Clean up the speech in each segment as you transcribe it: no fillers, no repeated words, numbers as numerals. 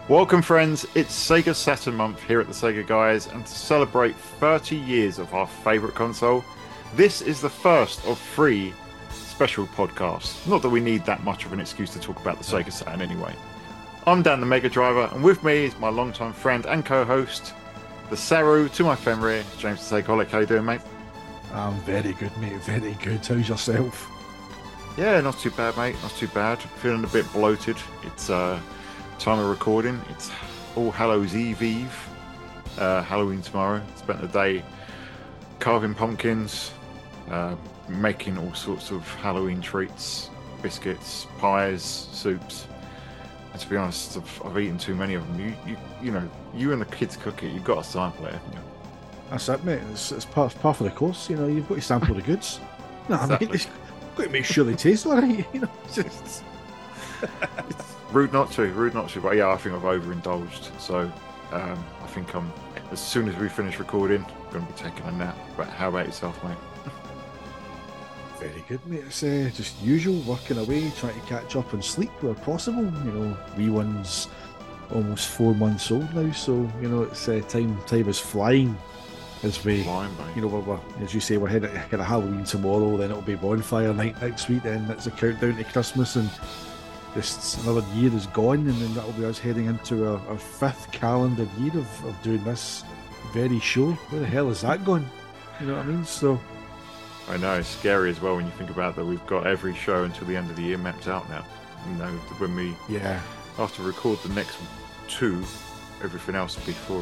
Welcome, friends. It's Sega Saturn month here at the Sega Guys, and to celebrate 30 years of our favourite console, this is the first of three special podcasts. Not that we need that much of an excuse to talk about the Sega Saturn anyway. I'm Dan the Mega Driver, and with me is my longtime friend and co-host, the Saru to my Fenrir, James the Sakeaholic. How you doing, mate? I'm very good, mate. Very good. How's yourself? Yeah, not too bad, mate. Not too bad. Feeling a bit bloated. It's time of recording. It's All Hallows Eve. Halloween tomorrow. Spent the day carving pumpkins, making all sorts of Halloween treats, biscuits, pies, soups. And to be honest, I've eaten too many of them. You know, you and the kids cook it. You've got to sample it, haven't you? That's it, mate. It's part of the course. You know, you've got to sample the goods. No, Exactly. I mean, you've got to make sure they taste all right. You know, just... Rude not to, rude not to. But yeah, I think I've overindulged. So I think as soon as we finish recording, I'm going to be taking a nap. But how about yourself, mate? Very good, mate. It's just usual, working away, trying to catch up on sleep where possible. You know, wee one's almost 4 months old now, so you know it's time is flying as we, Flying, mate. you know, we're as you say, we're heading to kind of Halloween tomorrow. Then it'll be bonfire night next week. Then it's a countdown to Christmas, and just another year is gone, and then that'll be us heading into our fifth calendar year of doing this very show. Where the hell is that going? You know what I mean? So. I know, it's scary as well when you think about that we've got every show until the end of the year mapped out now. You know, when we Yeah, after record the next two, everything else will be for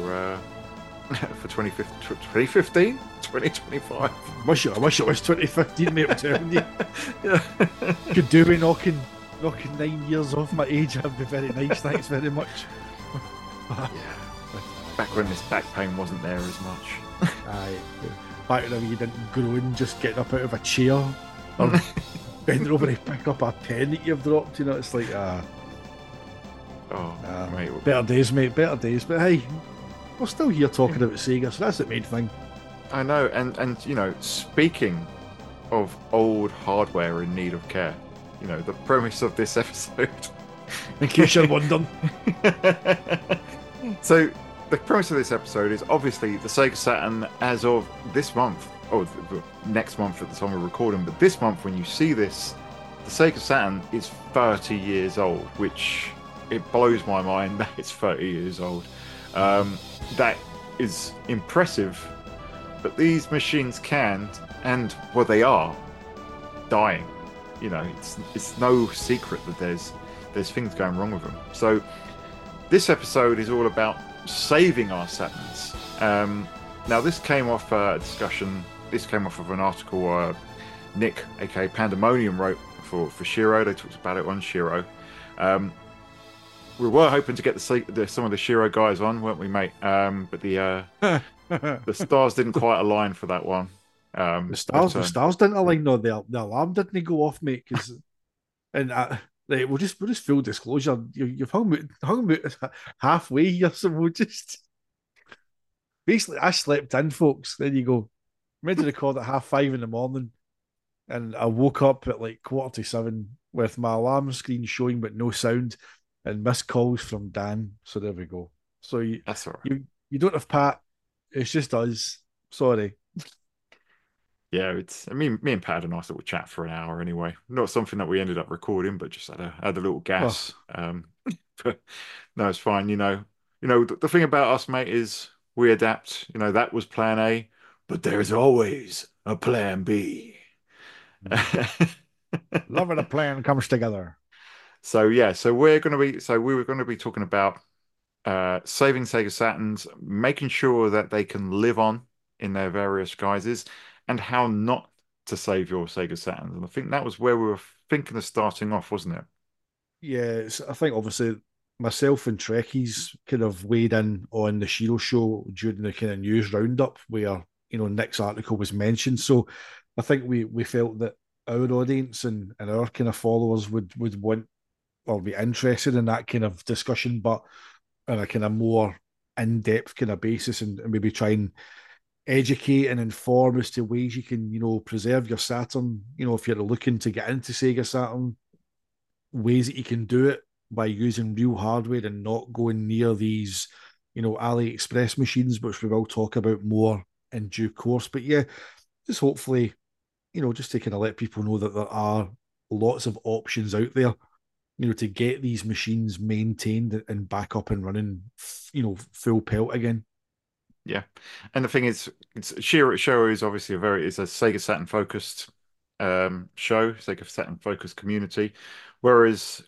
2015, 2025. I wish it was 2015, mate. I'm telling you, Yeah. could do with knocking 9 years off my age. That'd be very nice. Thanks very much. Yeah. Back when this back pain wasn't there as much. Aye. Back when you didn't groan just getting up out of a chair or bending over to pick up a pen that you've dropped. You know, it's like Oh, mate. better days, mate. Better days. But hey, we're still here talking about Sega, so that's the main thing. I know, and you know, speaking of old hardware in need of care, you know, the premise of this episode. In case you're wondering. So, the premise of this episode is obviously the Sega Saturn as of this month, or the next month at the time of recording, but this month when you see this, the Sega Saturn is 30 years old, which it blows my mind that it's 30 years old. That is impressive, but these machines can, and well, they are dying. You know, it's no secret that there's things going wrong with them. So this episode is all about saving our Saturns. Now, this came off a discussion. This came off of an article Nick, aka Pandemonium, wrote for Shiro. They talked about it on Shiro. We were hoping to get some of the Shiro guys on, weren't we, mate? But the stars didn't quite align for that one. The stars didn't align, no, the alarm didn't go off, mate. And right, we'll just full disclosure. You've hung me halfway here, so we'll just basically I slept in, folks. There you go. Meant to record at 5:30 in the morning, and I woke up at like 7:15 with my alarm screen showing but no sound, and missed calls from Dan. So there we go. So That's all right. you don't have Pat. It's just us. Sorry. Yeah, it's me and Pat had a nice little chat for an hour anyway. Not something that we ended up recording, but just had a little gas. But no, it's fine. The thing about us, mate, is we adapt. You know, that was plan A, but there's always a plan B. Love when a plan comes together. So yeah, we were going to be talking about saving Sega Saturns, making sure that they can live on in their various guises, and how not to save your Sega Saturns. And I think that was where we were thinking of starting off, wasn't it? Yeah, I think obviously myself and Trekkies kind of weighed in on the Shiro show during the kind of news roundup where, you know, Nick's article was mentioned. So I think we felt that our audience and our kind of followers would want or be interested in that kind of discussion, but on a kind of more in-depth kind of basis, and maybe try and educate and inform as to ways you can, you know, preserve your Saturn. You know, if you're looking to get into Sega Saturn, ways that you can do it by using real hardware and not going near these, AliExpress machines, which we will talk about more in due course. But yeah, just hopefully, just to kind of let people know that there are lots of options out there, to get these machines maintained and back up and running, full pelt again. Yeah, and the thing is, it's show is obviously it's a Sega Saturn focused show, Sega Saturn focused community, whereas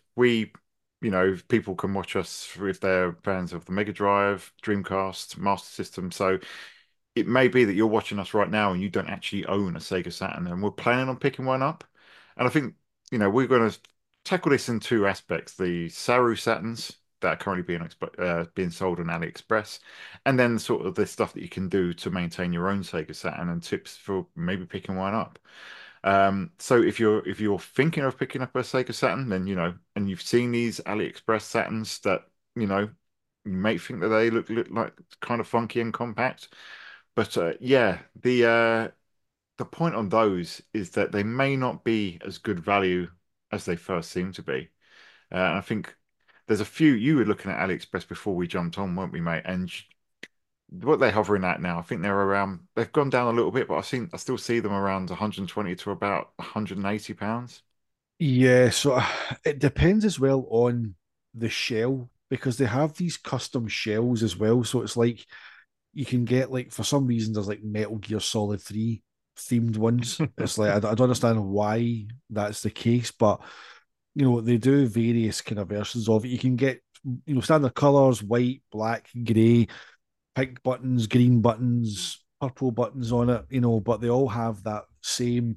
people can watch us if they're fans of the Mega Drive, Dreamcast, Master System. So it may be that you're watching us right now and you don't actually own a Sega Saturn, and we're planning on picking one up. And I think, we're going to tackle this in two aspects: the Saru Saturns that are currently being sold on AliExpress, and then sort of the stuff that you can do to maintain your own Sega Saturn and tips for maybe picking one up. So if you're thinking of picking up a Sega Saturn, then and you've seen these AliExpress Saturns that you may think that they look like kind of funky and compact. But yeah, the point on those is that they may not be as good value as they first seem to be. And I think there's a few you were looking at AliExpress before we jumped on, weren't we, mate? And what they're hovering at now, I think they're around. They've gone down a little bit, but I still see them around 120 to about 180 pounds. Yeah, so it depends as well on the shell because they have these custom shells as well. So it's like you can get like for some reason there's like Metal Gear Solid 3 themed ones. It's like I don't understand why that's the case, but they do various kind of versions of it. You can get standard colors, white, black, grey, pink buttons, green buttons, purple buttons on it, but they all have that same,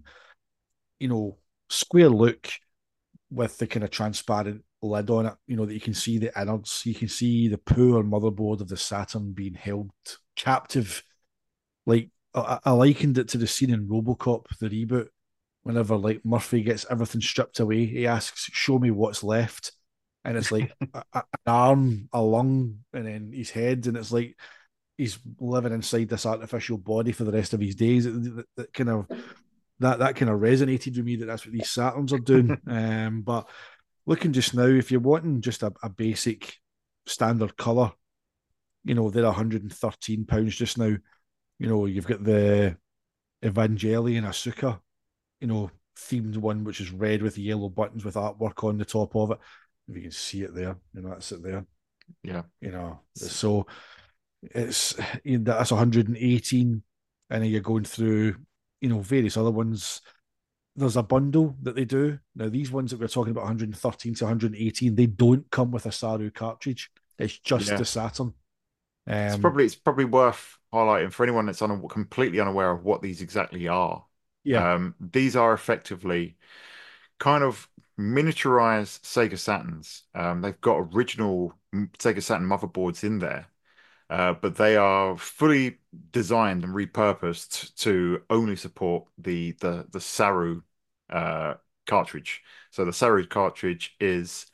square look with the kind of transparent lid on it, that you can see the innards, you can see the poor motherboard of the Saturn being held captive. Like I likened it to the scene in RoboCop, the reboot, whenever like Murphy gets everything stripped away, he asks, "Show me what's left," and it's like an arm, a lung, and then his head, and it's like he's living inside this artificial body for the rest of his days. That kind of that kind of resonated with me that that's what these Saturns are doing. But looking just now, if you're wanting just a basic standard color, they're £113 just now. You've got the Evangelion Asuka, themed one, which is red with yellow buttons with artwork on the top of it. If you can see it there, that's it there. Yeah. So it's that's 118, and then you're going through, various other ones. There's a bundle that they do. Now, these ones that we're talking about, 113 to 118, they don't come with a Saru cartridge. It's just Yeah. the Saturn. It's Um, probably worth highlighting for anyone that's completely unaware of what these exactly are. yeah, These are effectively kind of miniaturized Sega Saturns. They've got original Sega Saturn motherboards in there, but they are fully designed and repurposed to only support the Saru uh, cartridge. So the Saru cartridge is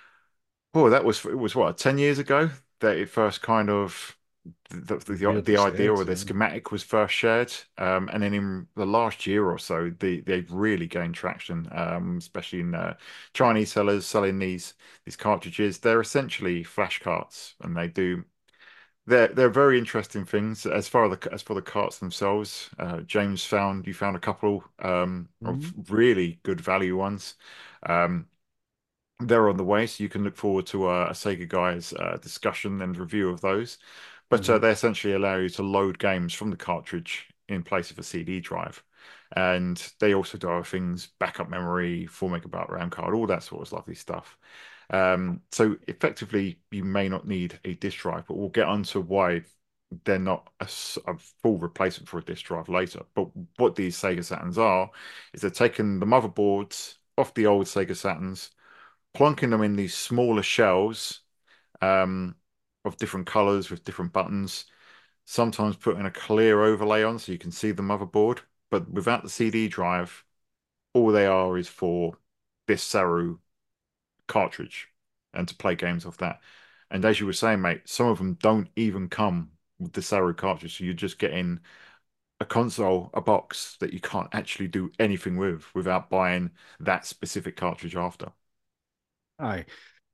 it was what 10 years ago that it first kind of the weirdest idea head. or the schematic was first shared, and then in the last year or so they've really gained traction, especially in Chinese sellers selling these cartridges. They're essentially flash carts, and they're very interesting things as for the carts themselves. James you found a couple of Mm-hmm. really good value ones. Um, they're on the way, so you can look forward to a Sega Guys discussion and review of those. But Mm-hmm. they essentially allow you to load games from the cartridge in place of a CD drive. And they also do other things, backup memory, 4 MB RAM card, all that sort of lovely stuff. So effectively, you may not need a disk drive, but we'll get onto why they're not a full replacement for a disk drive later. But what these Sega Saturns are is they're taking the motherboards off the old Sega Saturns, plunking them in these smaller shells um, of different colors with different buttons, sometimes putting a clear overlay on so you can see the motherboard. But without the CD drive, all they are is for this Saru cartridge and to play games off that. And as you were saying, mate, some of them don't even come with the Saru cartridge. So you're just getting a console, a box that you can't actually do anything with without buying that specific cartridge after. Aye.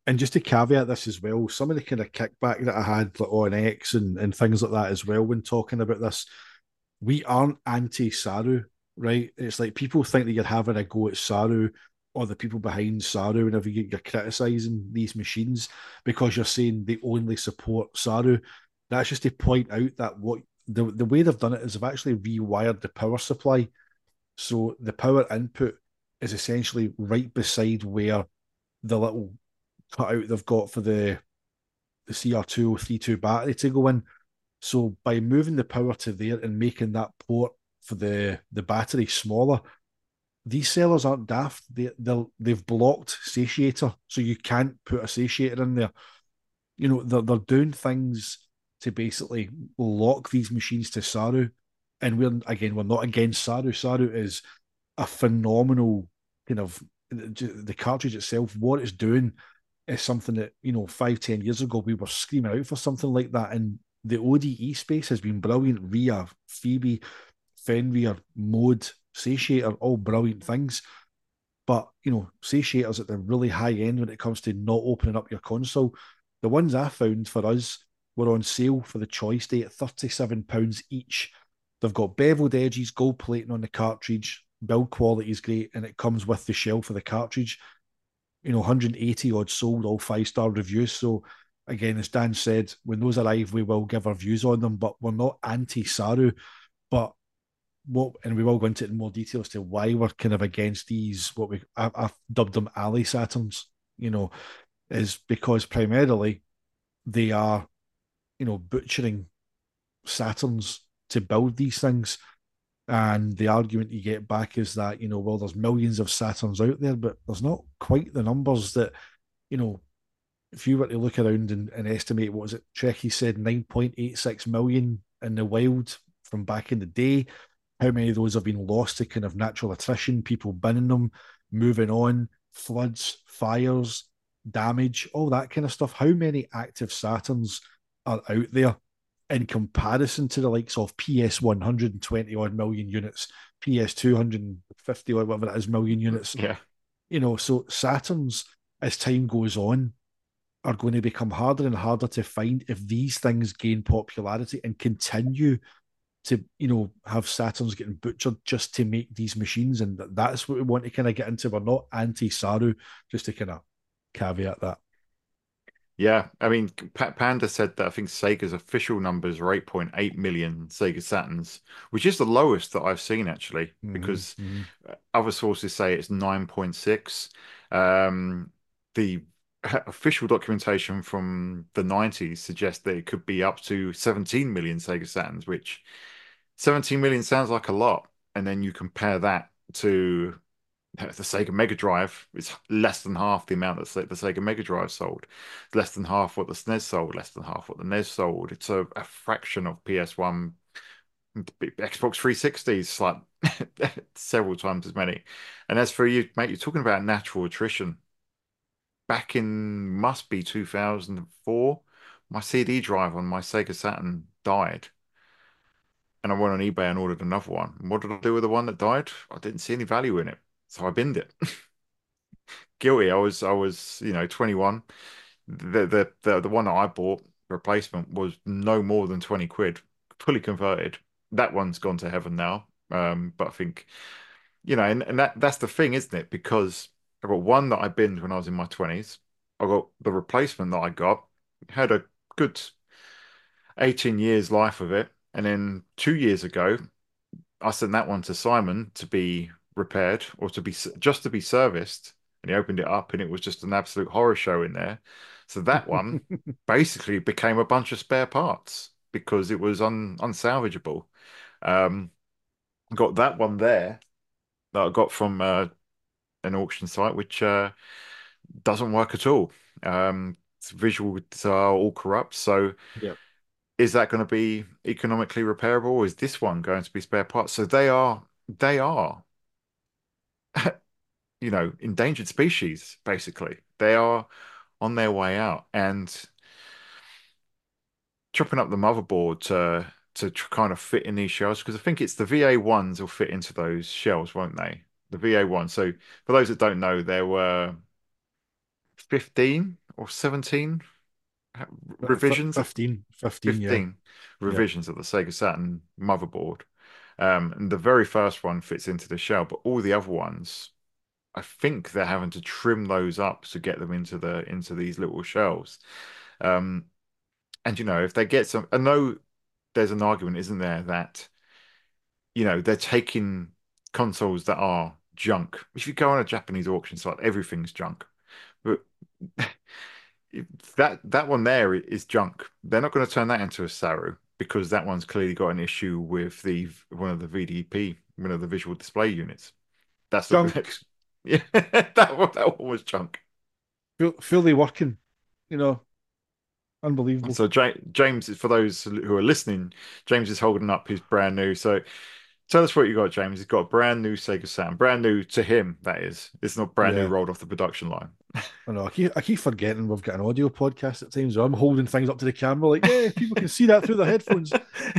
And just to caveat this as well, some of the kind of kickback that I had like, on X and things like that as well when talking about this, we aren't anti Saru, right? It's like people think that you're having a go at Saru or the people behind Saru whenever you're criticizing these machines because you're saying they only support Saru. That's just to point out that what the way they've done it is they've actually rewired the power supply. So the power input is essentially right beside where the little cutout they've got for the CR2032 battery to go in. So by moving the power to there and making that port for the battery smaller, these sellers aren't daft. They've blocked satiator, so you can't put a satiator in there. You know they're doing things to basically lock these machines to Saru, and we're not against Saru. Saru is a phenomenal kind of the cartridge itself. What it's doing is something that 5-10 years ago we were screaming out for something like that, and the ODE space has been brilliant. Rhea, Phoebe, Fenrir, Mode, Satiator, all brilliant things. But Satiator's at the really high end when it comes to not opening up your console. The ones I found for us were on sale for the choice day at £37 each. They've got beveled edges, gold plating on the cartridge, build quality is great, and it comes with the shell for the cartridge. 180 odd sold, all 5-star reviews. So again, as Dan said, when those arrive, we will give our views on them, but we're not anti-Saru. But and we will go into it in more detail as to why we're kind of against these, I've dubbed them alley Saturns, is because primarily they are, butchering Saturns to build these things. And the argument you get back is that, well, there's millions of Saturns out there, but there's not quite the numbers that, if you were to look around and estimate, what was it? Trekkie said 9.86 million in the wild from back in the day. How many of those have been lost to kind of natural attrition, people binning them, moving on, floods, fires, damage, all that kind of stuff? How many active Saturns are out there in comparison to the likes of PS 120 odd million units, PS 250 or whatever it is million units? Yeah. So Saturns, as time goes on, are going to become harder and harder to find if these things gain popularity and continue to, have Saturns getting butchered just to make these machines. And that's what we want to kind of get into. We're not anti-Saru, just to kind of caveat that. Yeah, I mean, Panda said that I think Sega's official numbers are 8.8 million Sega Saturns, which is the lowest that I've seen actually, Mm-hmm, because mm-hmm. other sources say it's 9.6. The official documentation from the 90s suggests that it could be up to 17 million Sega Saturns, which 17 million sounds like a lot. And then you compare that to the Sega Mega Drive, is less than half the amount that the Sega Mega Drive sold. It's less than half what the SNES sold, less than half what the NES sold. It's a fraction of PS1. Xbox 360 is like several times as many. And as for you, mate, you're talking about natural attrition. Back in must be 2004, my CD drive on my Sega Saturn died. And I went on eBay and ordered another one. And what did I do with the one that died? I didn't see any value in it. So I binned it. Guilty. I was 21. The one that I bought replacement was no more than 20 quid, fully converted. That one's gone to heaven now. But I think, and that's the thing, isn't it? Because I got one that I binned when I was in my 20s. I got the replacement that I got, had a good 18 years life of it. And then 2 years ago, I sent that one to Simon to be repaired or just to be serviced. And he opened it up and it was just an absolute horror show in there. So that one basically became a bunch of spare parts because it was unsalvageable. Um, got that one there that I got from an auction site, which doesn't work at all. Its visuals are all corrupt. So Yeah. is that going to be economically repairable, or is this one going to be spare parts? So they are endangered species, basically. They are on their way out and chopping up the motherboard to kind of fit in these shells because I think it's the VA1s will fit into those shells, won't they? The VA1. So for those that don't know, there were 15 or 17 revisions, 15, yeah. 15 Yeah. revisions of the Sega Saturn motherboard. And the very first one fits into the shell, but all the other ones, I think they're having to trim those up to get them into these little shells. Um, and if they get some, I know there's an argument, isn't there, that they're taking consoles that are junk. If you go on a Japanese auction site, everything's junk. But that one there is junk. They're not going to turn that into a Saru because that one's clearly got an issue with the one of the VDP, one of the visual display units. That's Junk, the yeah, that one was junk. fully working, you know, unbelievable. So James, for those who are listening, James is holding up his brand new. So tell us what you got, James. He's got a brand new Sega Saturn, brand new to him. That is, it's not brand new Yeah. rolled off the production line. I know. I keep forgetting we've got an audio podcast at times. So I'm holding things up to the camera, like, yeah, people can see that through their headphones.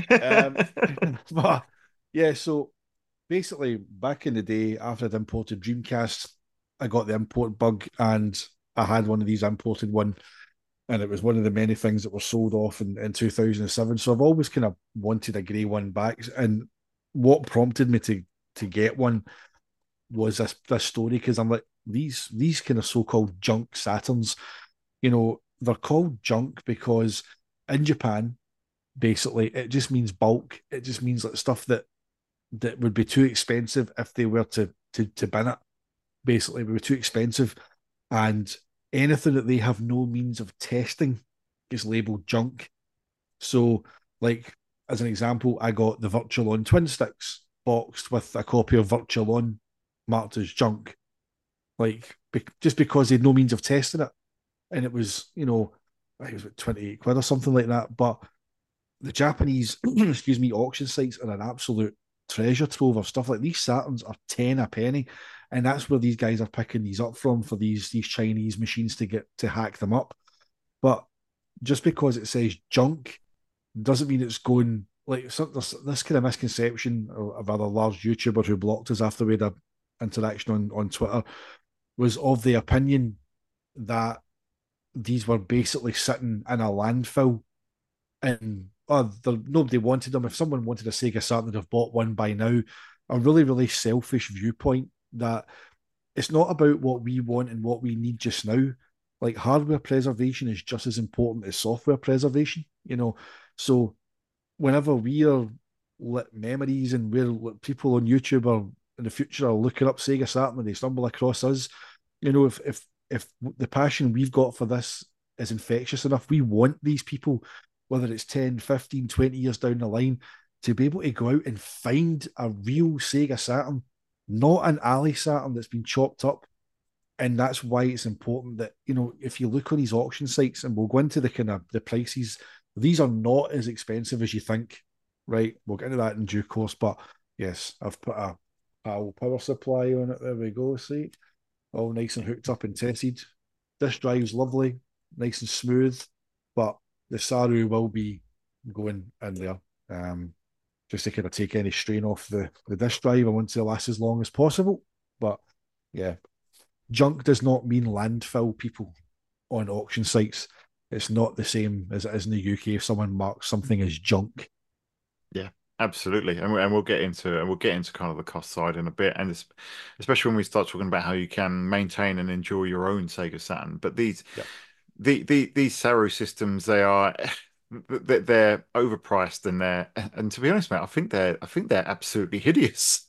Um, but yeah, so basically, back in the day, after I'd imported Dreamcast, I got the import bug, and I had one of these imported one, and it was one of the many things that were sold off in 2007. So I've always kind of wanted a grey one back, and what prompted me to get one was this story, because I'm like, these kind of so-called junk Saturns, they're called junk because in Japan, basically, it just means bulk. It just means like stuff that would be too expensive if they were to bin it. Basically, it would be too expensive, and anything that they have no means of testing is labeled junk. So, like as an example, I got the Virtual On Twin Sticks boxed with a copy of Virtual On marked as junk, like just because they had no means of testing it, and it was I think it was about 28 quid or something like that. But the Japanese, excuse me, auction sites are an absolute treasure trove of stuff. Like these Saturns are 10 a penny, and that's where these guys are picking these up from for these Chinese machines to get to hack them up. But just because it says junk doesn't mean it's going like this kind of misconception of other large YouTubers who blocked us after we had a interaction on Twitter was of the opinion that these were basically sitting in a landfill, and nobody wanted them. If someone wanted a Sega Saturn, they'd have bought one by now. A really, really selfish viewpoint that it's not about what we want and what we need just now. Like hardware preservation is just as important as software preservation. So whenever we are lit memories and we're people on YouTube or in the future are looking up Sega Saturn and they stumble across us, if the passion we've got for this is infectious enough, we want these people, whether it's 10, 15, 20 years down the line, to be able to go out and find a real Sega Saturn, not an alley Saturn that's been chopped up. And that's why it's important that, if you look on these auction sites, and we'll go into the kind of the prices, these are not as expensive as you think, right? We'll get into that in due course. But yes, I've put a power supply on it. There we go. See, all nice and hooked up and tested. This drive's lovely, nice and smooth, but the Saru will be going in there. Just to kind of take any strain off the disk drive. I want to last as long as possible. But yeah, junk does not mean landfill, people, on auction sites. It's not the same as it is in the UK if someone marks something as junk. Yeah, absolutely, and we'll get into kind of the cost side in a bit, and especially when we start talking about how you can maintain and enjoy your own Sega Saturn. But Yeah. these Saru systems, they're overpriced, and to be honest, mate, I think they're absolutely hideous.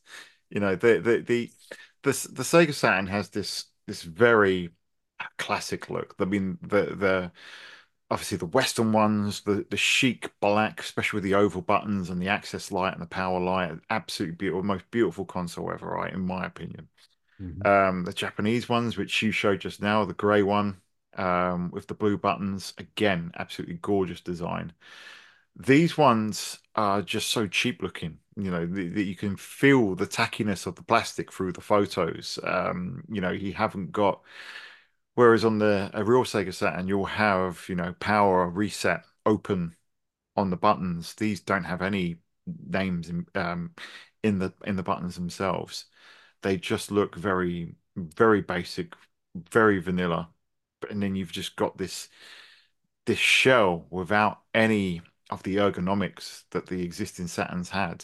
The Sega Saturn has this very classic look. I mean, the obviously the Western ones, the chic black, especially with the oval buttons and the access light and the power light, absolutely beautiful, most beautiful console ever, right, in my opinion. Mm-hmm. The Japanese ones, which you showed just now, the grey one, with the blue buttons, again, absolutely gorgeous design. These ones are just so cheap looking, that you can feel the tackiness of the plastic through the photos. You haven't got. Whereas on a real Sega Saturn, you'll have, power, reset, open on the buttons. These don't have any names in the buttons themselves. They just look very, very basic, very vanilla. and then you've just got this shell without any of the ergonomics that the existing Saturns had.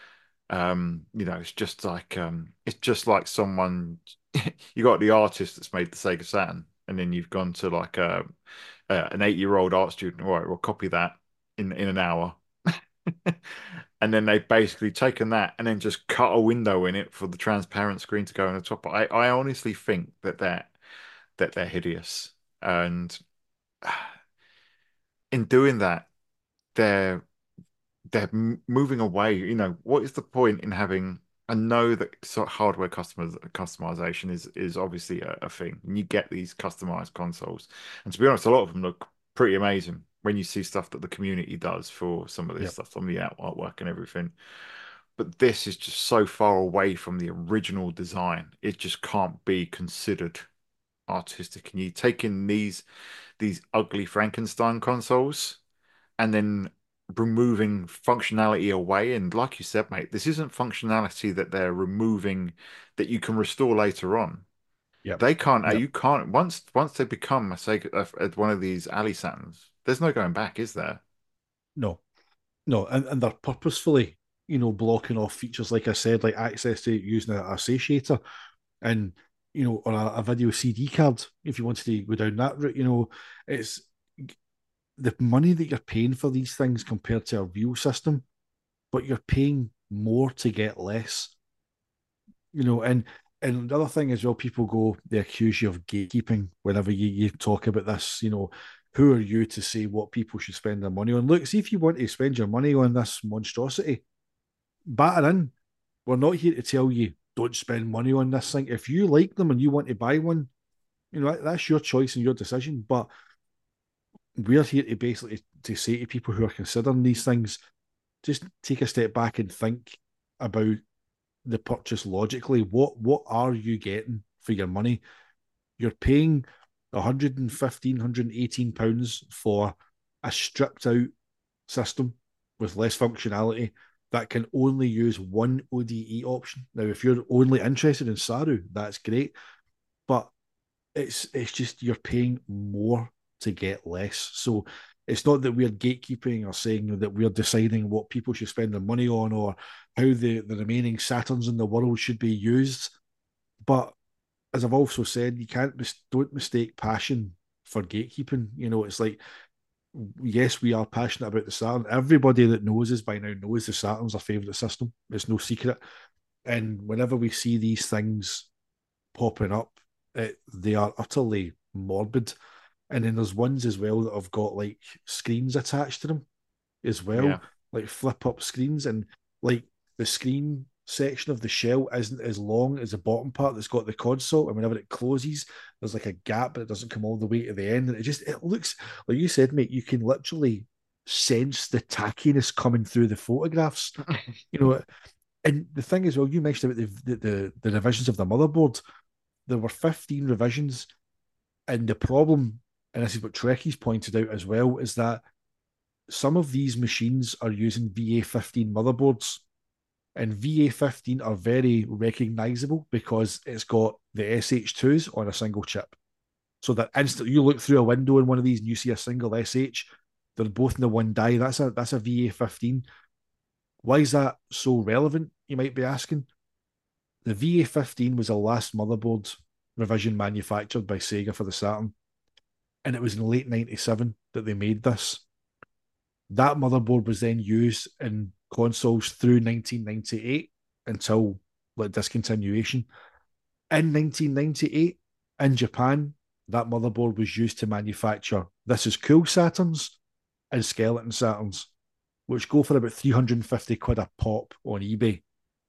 It's just like someone you got the artist that's made the Sega Saturn, and then you've gone to like an 8-year-old art student. All right, we'll copy that in an hour. And then they've basically taken that and then just cut a window in it for the transparent screen to go on the top. I honestly think that they're hideous. And in doing that, they're moving away. What is the point in having? I know that sort of hardware customization is obviously a thing, and you get these customized consoles. And to be honest, a lot of them look pretty amazing when you see stuff that the community does for some of this Yep. stuff on the artwork and everything. But this is just so far away from the original design. It just can't be considered artistic. And you take in these ugly Frankenstein consoles and then removing functionality away. And like you said, mate, this isn't functionality that they're removing that you can restore later on. Yep. They can't. Yep. You can't. Once they become one of these Ali Satins, there's no going back, is there? No. No, and they're purposefully, blocking off features, like I said, like access to using a satiator and, or a video CD card if you wanted to go down that route. It's the money that you're paying for these things compared to a real system, but you're paying more to get less. And the other thing as well, people they accuse you of gatekeeping whenever you talk about this. Who are you to say what people should spend their money on? Look, see if you want to spend your money on this monstrosity, batter in. We're not here to tell you don't spend money on this thing. If you like them and you want to buy one, that's your choice and your decision. But we're here to basically to say to people who are considering these things, just take a step back and think about the purchase logically. What are you getting for your money? You're paying £115, £118 for a stripped out system with less functionality that can only use one ODE option. Now, if you're only interested in Saru, that's great, but it's just you're paying more to get less. So it's not that we're gatekeeping or saying that we're deciding what people should spend their money on or how the remaining Saturns in the world should be used. But as I've also said, you don't mistake passion for gatekeeping. It's like, yes, we are passionate about the Saturn. Everybody that knows us by now knows the Saturn's our favourite system. It's no secret. And whenever we see these things popping up, they are utterly morbid. And then there's ones as well that have got like screens attached to them as well, Yeah. like flip up screens. And like the screen section of the shell isn't as long as the bottom part that's got the console. And whenever it closes, there's like a gap, but it doesn't come all the way to the end. And it looks, like you said, mate, you can literally sense the tackiness coming through the photographs. you know, and the thing is, well, you mentioned about the revisions of the motherboard. There were 15 revisions, and the problem, and this is what Trekkie's pointed out as well, is that some of these machines are using VA15 motherboards, and VA15 are very recognizable because it's got the SH2s on a single chip. So that instantly you look through a window in one of these and you see a single SH, they're both in the one die. That's a VA15. Why is that so relevant, you might be asking? The VA15 was the last motherboard revision manufactured by Sega for the Saturn, and it was in late 97 that they made this. That motherboard was then used in consoles through 1998 until like discontinuation. In 1998, in Japan, that motherboard was used to manufacture This Is Cool Saturns and Skeleton Saturns, which go for about 350 quid a pop on eBay.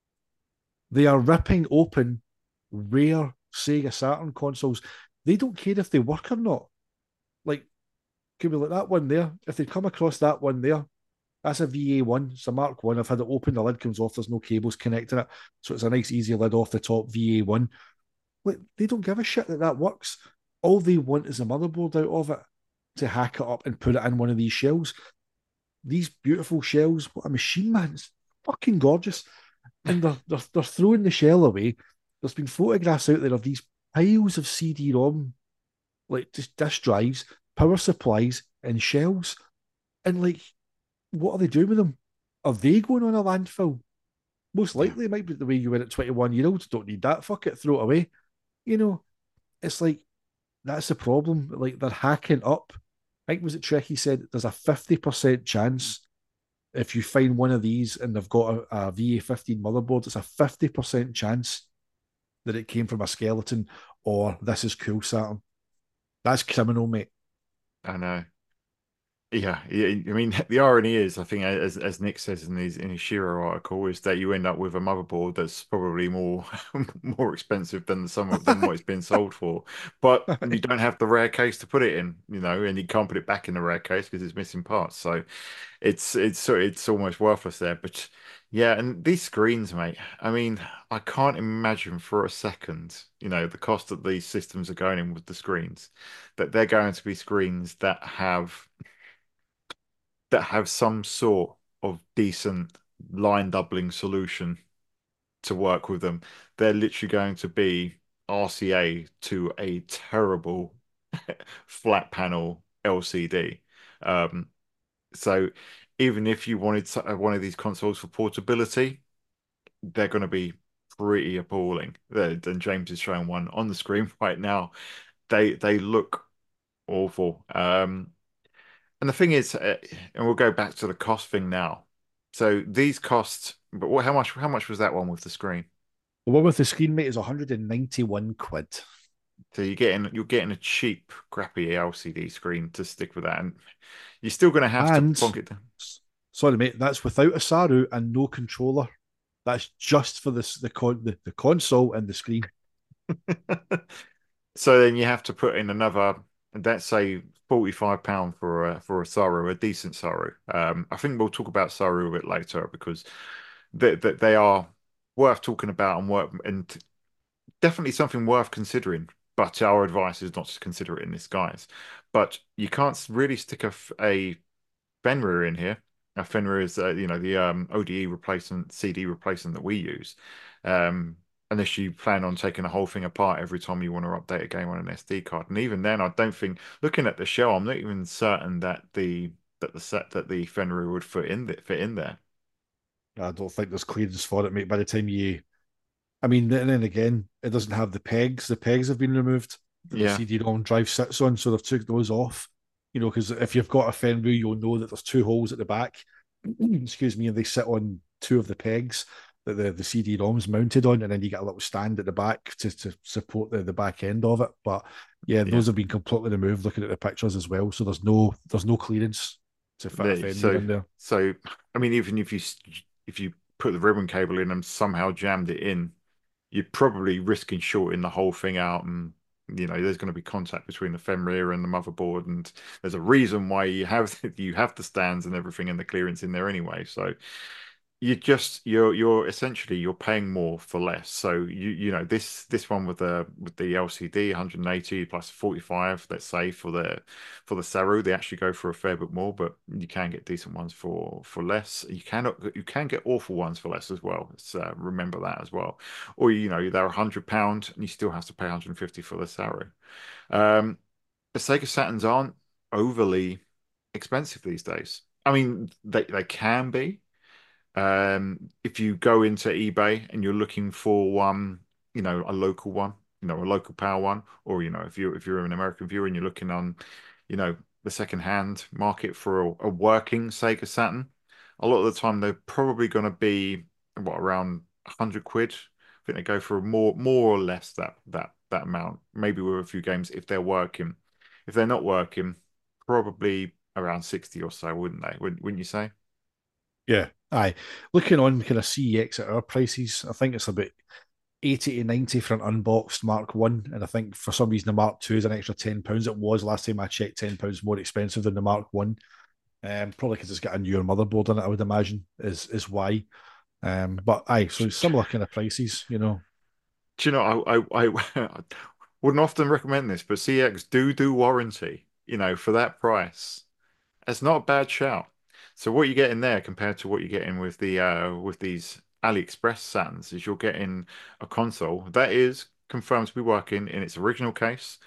They are ripping open rare Sega Saturn consoles. They don't care if they work or not. Like, could be like that one there. If they come across that one there, that's a VA1. It's a Mark 1. I've had it open. The lid comes off. There's no cables connecting it. So it's a nice, easy lid off the top VA1. Like, they don't give a shit that works. All they want is a motherboard out of it to hack it up and put it in one of these shells. These beautiful shells, what a machine, man. It's fucking gorgeous. And they're throwing the shell away. There's been photographs out there of these piles of CD-ROM like just disk drives, power supplies, and shelves. And like, what are they doing with them? Are they going on a landfill? Most Yeah. likely, it might be the way you went at 21-year-olds. Don't need that. Fuck it, throw it away. You know, it's like that's the problem. Like they're hacking up. I think was it Trekkie said there's a 50% chance if you find one of these and they've got a VA15 motherboard, it's a 50% chance that it came from a skeleton or this is cool Saturn. That's criminal, mate. I know. Yeah, I mean, the irony is, I think, as Nick says in his Shiro article, is that you end up with a motherboard that's probably more more expensive than than what it's been sold for, but you don't have the rare case to put it in, and you can't put it back in the rare case because it's missing parts. So it's almost worthless there. But yeah, and these screens, mate. I mean, I can't imagine for a second, the cost that these systems are going in with the screens, that they're going to be screens that have some sort of decent line doubling solution to work with them. They're literally going to be RCA to a terrible flat panel LCD. Um, so even if you wanted one of these consoles for portability, they're going to be pretty appalling. And James is showing one on the screen right now. They look awful. And the thing is, and we'll go back to the cost thing now. So these costs, but how much was that one with the screen? The one with the screen, mate, is 191 quid. So you're getting a cheap, crappy LCD screen to stick with that, and you're still going to have to And plonk it down. sorry, mate, that's without a Saru and no controller. That's just for the console and the screen. So then you have to put in another, let's say, £45 for a Saru, a decent Saru. I think we'll talk about Saru a bit later because they are worth talking about and definitely something worth considering. But our advice is not to consider it in this guise. But you can't really stick a Fenrir in here. A Fenrir is the ODE replacement, CD replacement that we use. Um, Unless you plan on taking the whole thing apart every time you want to update a game on an SD card. And even then, I don't think looking at the shell, I'm not even certain that the Fenrir would fit in there. I don't think there's clearance for it, mate. By the time you, I mean, and then again, it doesn't have the pegs. The pegs have been removed that the Yeah, CD-ROM drive sits on, so they've took those off. Because if you've got a Fenrir, you'll know that there's two holes at the back. Excuse me, and they sit on two of the pegs that the CD-ROM's mounted on, and then you get a little stand at the back to support the back end of it. But yeah, yeah. those have been completely removed. Looking at the pictures as well, so there's no clearance to fit a Fenrir So in there. so I mean, even if you put the ribbon cable in and somehow jammed it in, you're probably risking shorting the whole thing out, and there's going to be contact between the Fenrir and the motherboard, and there's a reason why you have the stands and everything and the clearance in there anyway. So you're essentially you're paying more for less. So this one with the LCD 180 plus 45, let's say for the Saru, they actually go for a fair bit more, but you can get decent ones for less. You can get awful ones for less as well. Remember that as well. Or they're £100 and you still have to pay 150 for the Saru. The Sega Saturns aren't overly expensive these days. I mean, they can be. If you go into eBay and you're looking for one, a local one, a local power one, or if you're an American viewer and you're looking on, the second-hand market for a working Sega Saturn, a lot of the time they're probably going to be around 100 quid. I think they go for more or less that amount, maybe with a few games if they're working. If they're not working, probably around 60 or so, wouldn't they? Wouldn't you say? Yeah, aye. Looking on kind of CEX at our prices, I think it's about 80 to 90 for an unboxed Mark One, and I think for some reason the Mark Two is an extra £10. It was last time I checked £10 more expensive than the Mark One. Probably because it's got a newer motherboard in it, I would imagine, is why. But aye, so similar kind of prices. Do you know, I wouldn't often recommend this, but CX do warranty, for that price. It's not a bad shout. So what you get in there compared to what you get in with these AliExpress Saturns is you're getting a console that is confirmed to be working in its original case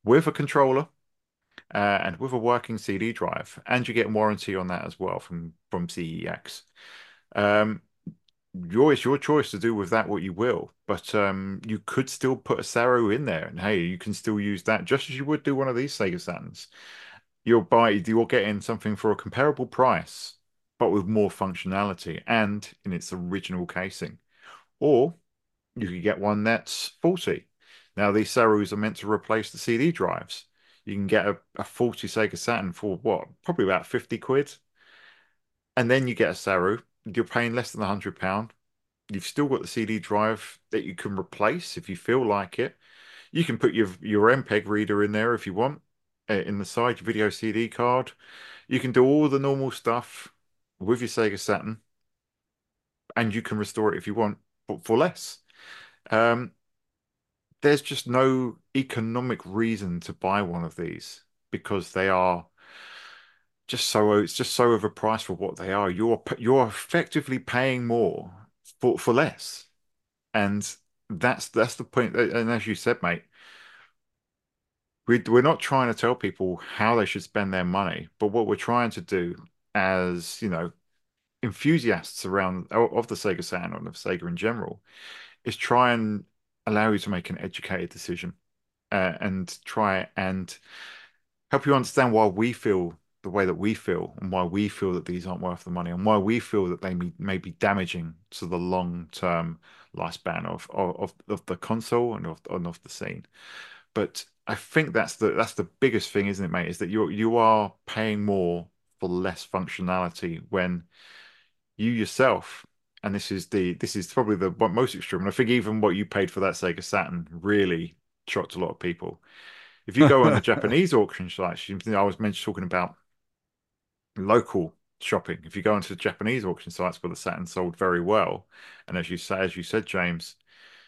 with a controller and with a working CD drive, and you get warranty on that as well from CEX. Um, it's your choice to do with that what you will, but you could still put a Saru in there, and hey, you can still use that just as you would do one of these Sega Saturns. You're getting something for a comparable price, but with more functionality and in its original casing. Or you could get one that's faulty. Now, these Sarus are meant to replace the CD drives. You can get a faulty Sega Saturn for what? Probably about 50 quid. And then you get a Saru. You're paying less than £100. You've still got the CD drive that you can replace if you feel like it. You can put your MPEG reader in there if you want, in the side, your video CD card. You can do all the normal stuff with your Sega Saturn, and you can restore it if you want, but for less. Um, there's just no economic reason to buy one of these because they are it's just so overpriced for what they are. You're effectively paying more for less, and that's the point. And as you said, mate, we're not trying to tell people how they should spend their money, but what we're trying to do as, enthusiasts of the Sega Saturn and of Sega in general is try and allow you to make an educated decision, and try and help you understand why we feel the way that we feel and why we feel that these aren't worth the money and why we feel that they may be damaging to the long-term lifespan of the console and of the scene. But I think that's the biggest thing, isn't it, mate? Is that you are paying more for less functionality when you yourself, and this is probably the most extreme, and I think even what you paid for that Sega Saturn really shocked a lot of people. If you go on the Japanese auction sites, I was mentioned talking about local shopping. If you go into the Japanese auction sites where the Saturn sold very well, and as you said, James,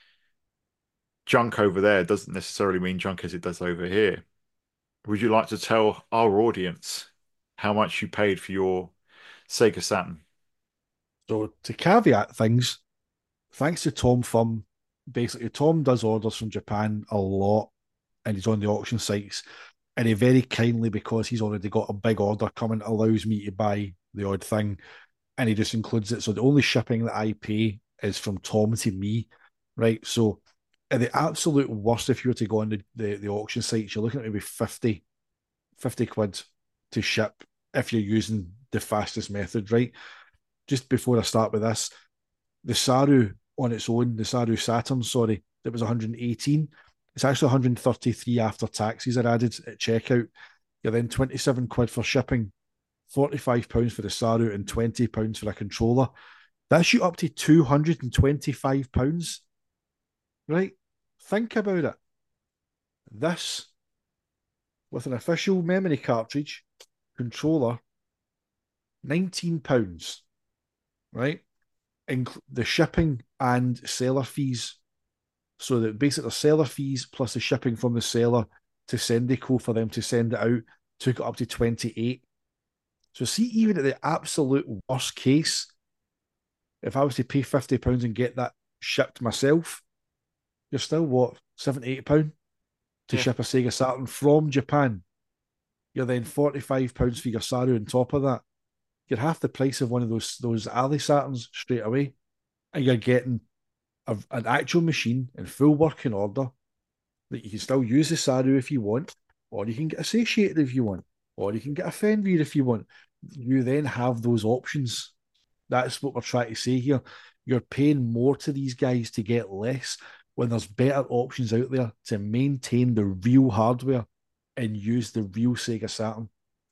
junk over there doesn't necessarily mean junk as it does over here. Would you like to tell our audience how much you paid for your Sega Saturn? So to caveat things, thanks to Tom Thumb, basically Tom does orders from Japan a lot, and he's on the auction sites. And he very kindly, because he's already got a big order coming, allows me to buy the odd thing, and he just includes it. So the only shipping that I pay is from Tom to me, right? So at the absolute worst, if you were to go on the auction sites, you're looking at maybe 50 quid to ship if you're using the fastest method, right? Just before I start with this, the Saru on its own, the Saru Saturn, sorry, that was 118. It's actually 133 after taxes are added at checkout. You're then 27 quid for shipping, £45 for the Saru, and £20 for a controller. That's you up to £225, right? Think about it. This, with an official memory cartridge, controller, £19, right? The shipping and seller fees. So that basically the seller fees plus the shipping from the seller to Sendico for them to send it out took it up to 28. So see, even at the absolute worst case, if I was to pay £50 and get that shipped myself, you're still what, £78 to Yeah. ship a Sega Saturn from Japan. You're then £45 for your Saru on top of that. You're half the price of one of those Ali Saturns straight away, and you're getting an actual machine in full working order that you can still use the Saru if you want, or you can get a satiated if you want, or you can get a Fenrir if you want. You then have those options. That's what we're trying to say here. You're paying more to these guys to get less when there's better options out there to maintain the real hardware and use the real Sega Saturn.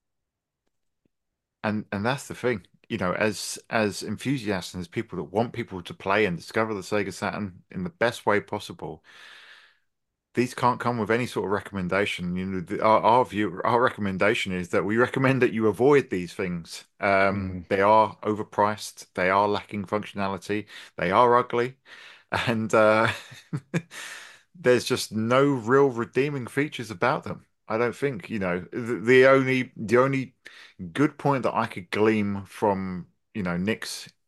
And that's the thing, as enthusiasts and as people that want people to play and discover the Sega Saturn in the best way possible, these can't come with any sort of recommendation. Our recommendation is that we recommend that you avoid these things. Mm. They are overpriced, they are lacking functionality, they are ugly, and there's just no real redeeming features about them. I don't think, the only good point that I could glean from, Nick's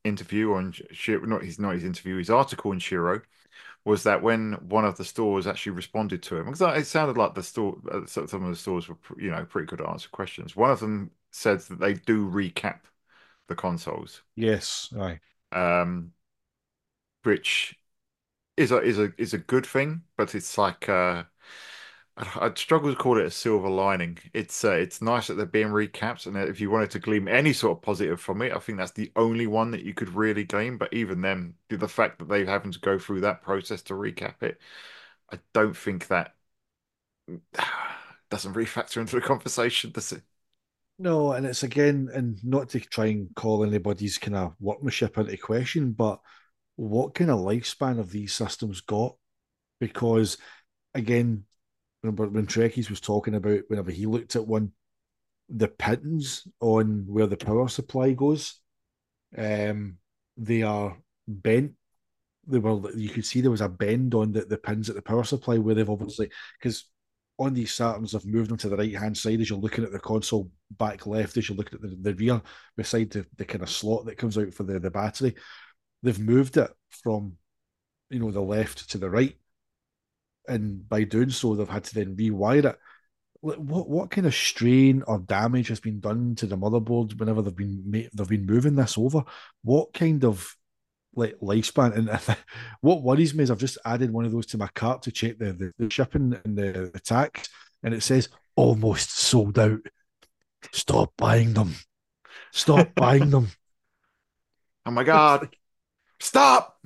interview on not his interview, his article in Shiro was that when one of the stores actually responded to him, because it sounded like the store, some of the stores were, pretty good at answering questions. One of them said that they do recap the consoles, Yes, aye. um, which is a good thing, but it's like I'd struggle to call it a silver lining. It's nice that they're being recapped, and if you wanted to glean any sort of positive from it, I think that's the only one that you could really glean. But even then, the fact that they're having to go through that process to recap it, I don't think that doesn't really factor into the conversation, does it? No, and it's again, and not to try and call anybody's kind of workmanship into question, but what kind of lifespan have these systems got? Because again, remember when Trekkies was talking about whenever he looked at one, the pins on where the power supply goes, um, they are bent. They were, you could see there was a bend on the pins at the power supply where they've obviously, because on these Saturns they've moved them to the right hand side as you're looking at the console, back left as you're looking at the rear beside the kind of slot that comes out for the battery. They've moved it from the left to the right, and by doing so they've had to then rewire it. What kind of strain or damage has been done to the motherboard whenever they've been moving this over? What kind of like lifespan? And what worries me is I've just added one of those to my cart to check the shipping and the tax, and it says almost sold out. Stop buying them. Stop buying them. Oh my It's God, like stop!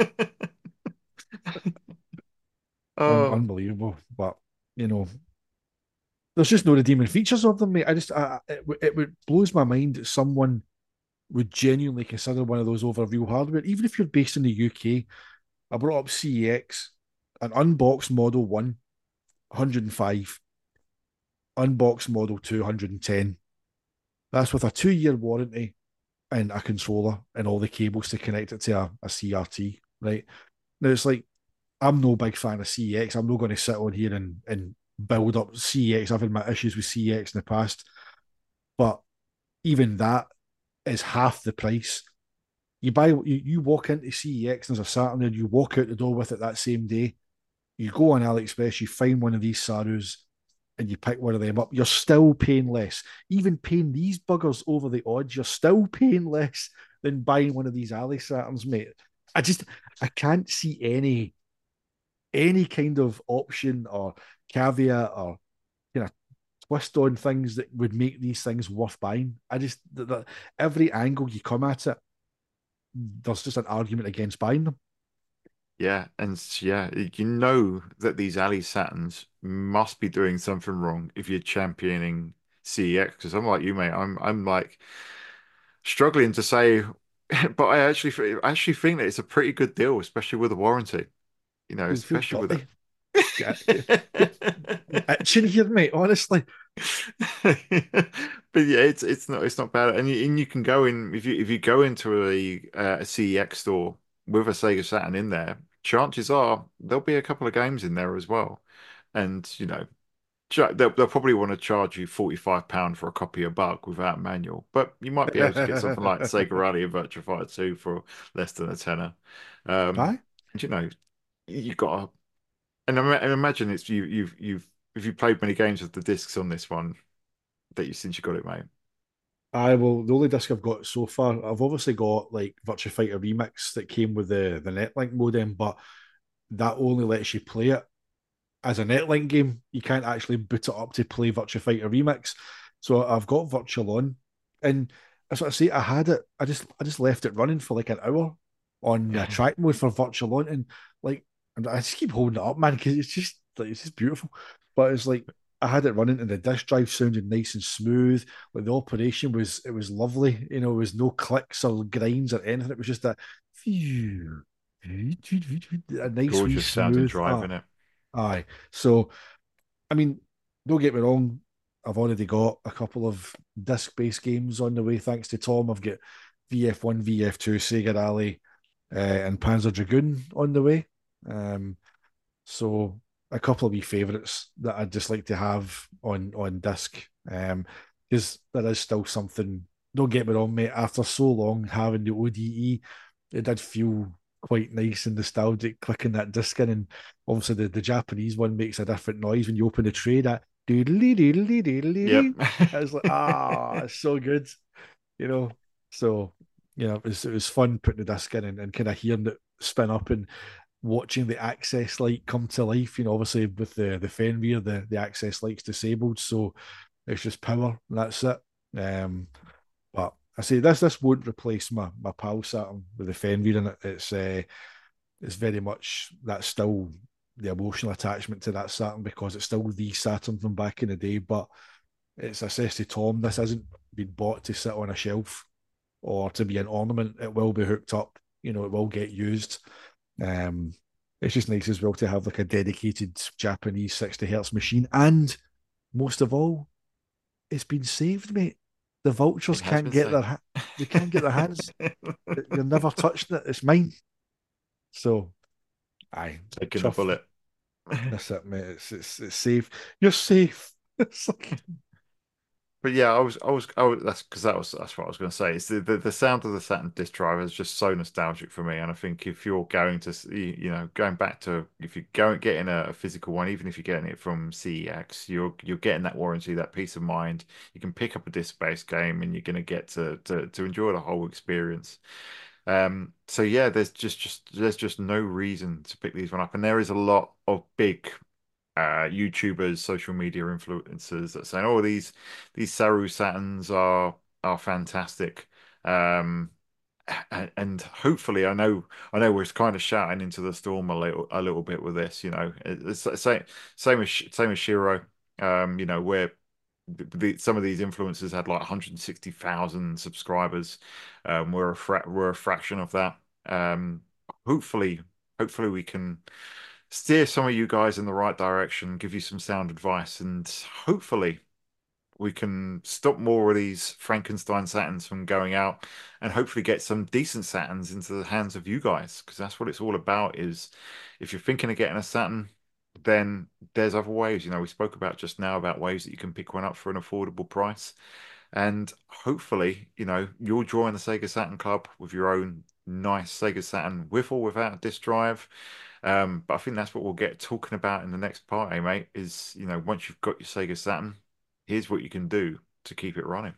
Oh, unbelievable. But you know, there's just no redeeming features of them, mate. It blows my mind that someone would genuinely consider one of those over real hardware, even if you're based in the UK. I brought up CEX, an unboxed Model 1, 105, unboxed Model 2, 110. That's with a 2-year warranty and a controller and all the cables to connect it to a CRT, right? Now, it's like, I'm no big fan of CEX. I'm not going to sit on here and build up CEX. I've had my issues with CEX in the past, but even that is half the price. You walk into CEX and there's a Saturn there, you walk out the door with it that same day. You go on AliExpress, you find one of these Sarus and you pick one of them up. You're still paying less. Even paying these buggers over the odds, you're still paying less than buying one of these Ali Saturns, mate. I just I can't see any kind of option or caveat or kind of twist on things that would make these things worth buying. I just every angle you come at it, there's just an argument against buying them. yeah, and yeah, you know that these Ali Saturns must be doing something wrong if you're championing CEX. Because I'm like you, mate. I'm like struggling to say, but I actually think that it's a pretty good deal, especially with the warranty. You feel Especially with dirty. Get itching here, mate. Honestly, But yeah, it's not bad, and you can go in if you go into a CEX store with a Sega Saturn in there. Chances are there'll be a couple of games in there as well, and they'll probably want to charge you £45 for a copy of Bug without manual, but you might be able to get something like Sega Rally and Virtua Fighter 2 for less than a tenner. aye. And you've got to, and imagine it's you've if you played many games with the discs on this one that you since you got it, mate. I will. The only disc I've got so far, I've obviously got like Virtua Fighter Remix that came with the NetLink modem, but that only lets you play it as a NetLink game. You can't actually boot it up to play Virtua Fighter Remix. So I've got Virtual On, and as I say, I had it. I just left it running for like an hour on the track mode for Virtual On, and like, and I just keep holding it up, man, because it's just beautiful. But it's like I had it running, and the disk drive sounded nice and smooth. Like the operation was lovely. There was no clicks or grinds or anything. It was just phew, a nice wee Gorgeous sounding smooth. drive in it. Aye. So, I mean, don't get me wrong. I've already got a couple of disc-based games on the way, thanks to Tom. I've got VF1, VF2, Sega Rally, and Panzer Dragoon on the way. So a couple of wee favourites that I'd just like to have on disc, because there is still something. don't get me wrong, mate. After so long having the ODE, it did feel quite nice and nostalgic clicking that disc in. And obviously, the Japanese one makes a different noise when you open the tray. That doodly doodly doodly Yep. doo. I was like, it's so good, you know. So it was fun putting the disc in and kind of hearing it spin up and watching the access light come to life. Obviously with the Fenrir, the access light's disabled, so it's just power and that's it. But I say this won't replace my PAL Saturn with the Fenrir in it. It's very much that's still the emotional attachment to that Saturn because it's still the Saturn from back in the day. But it's a says to Tom, this hasn't been bought to sit on a shelf or to be an ornament. It will be hooked up. It will get used. Um, it's just nice as well to have like a dedicated Japanese 60 hertz machine, and most of all, it's been saved, mate. The vultures It has can't been get said. they can't get their hands. You're never touching it. It's mine. So, aye, Taking the chuff. bullet. That's it, mate. It's safe. You're safe. It's like But yeah, I was that's because that's what I was going to say. It's the sound of the Saturn disk drive is just so nostalgic for me, and I think if you're going to going back to if you go getting a physical one, even if you're getting it from CEX, you're getting that warranty, that peace of mind. You can pick up a disc-based game, and you're going to get to enjoy the whole experience. So yeah, there's just no reason to pick these one up, and there is a lot of big YouTubers, social media influencers that saying, "Oh, these Saru Saturns are fantastic." Um, and hopefully, I know we're kind of shouting into the storm a little bit with this. It's the same as Shiro. Where some of these influencers had like 160,000 subscribers. We're a fraction of that. Um, hopefully, hopefully we can steer some of you guys in the right direction, give you some sound advice, and hopefully we can stop more of these Frankenstein Saturns from going out and hopefully get some decent Saturns into the hands of you guys, because that's what it's all about is if you're thinking of getting a Saturn, then there's other ways. We spoke about just now about ways that you can pick one up for an affordable price. And hopefully, you'll join the Sega Saturn Club with your own nice Sega Saturn with or without a disk drive. But I think that's what we'll get talking about in the next part, mate, is, once you've got your Sega Saturn, here's what you can do to keep it running.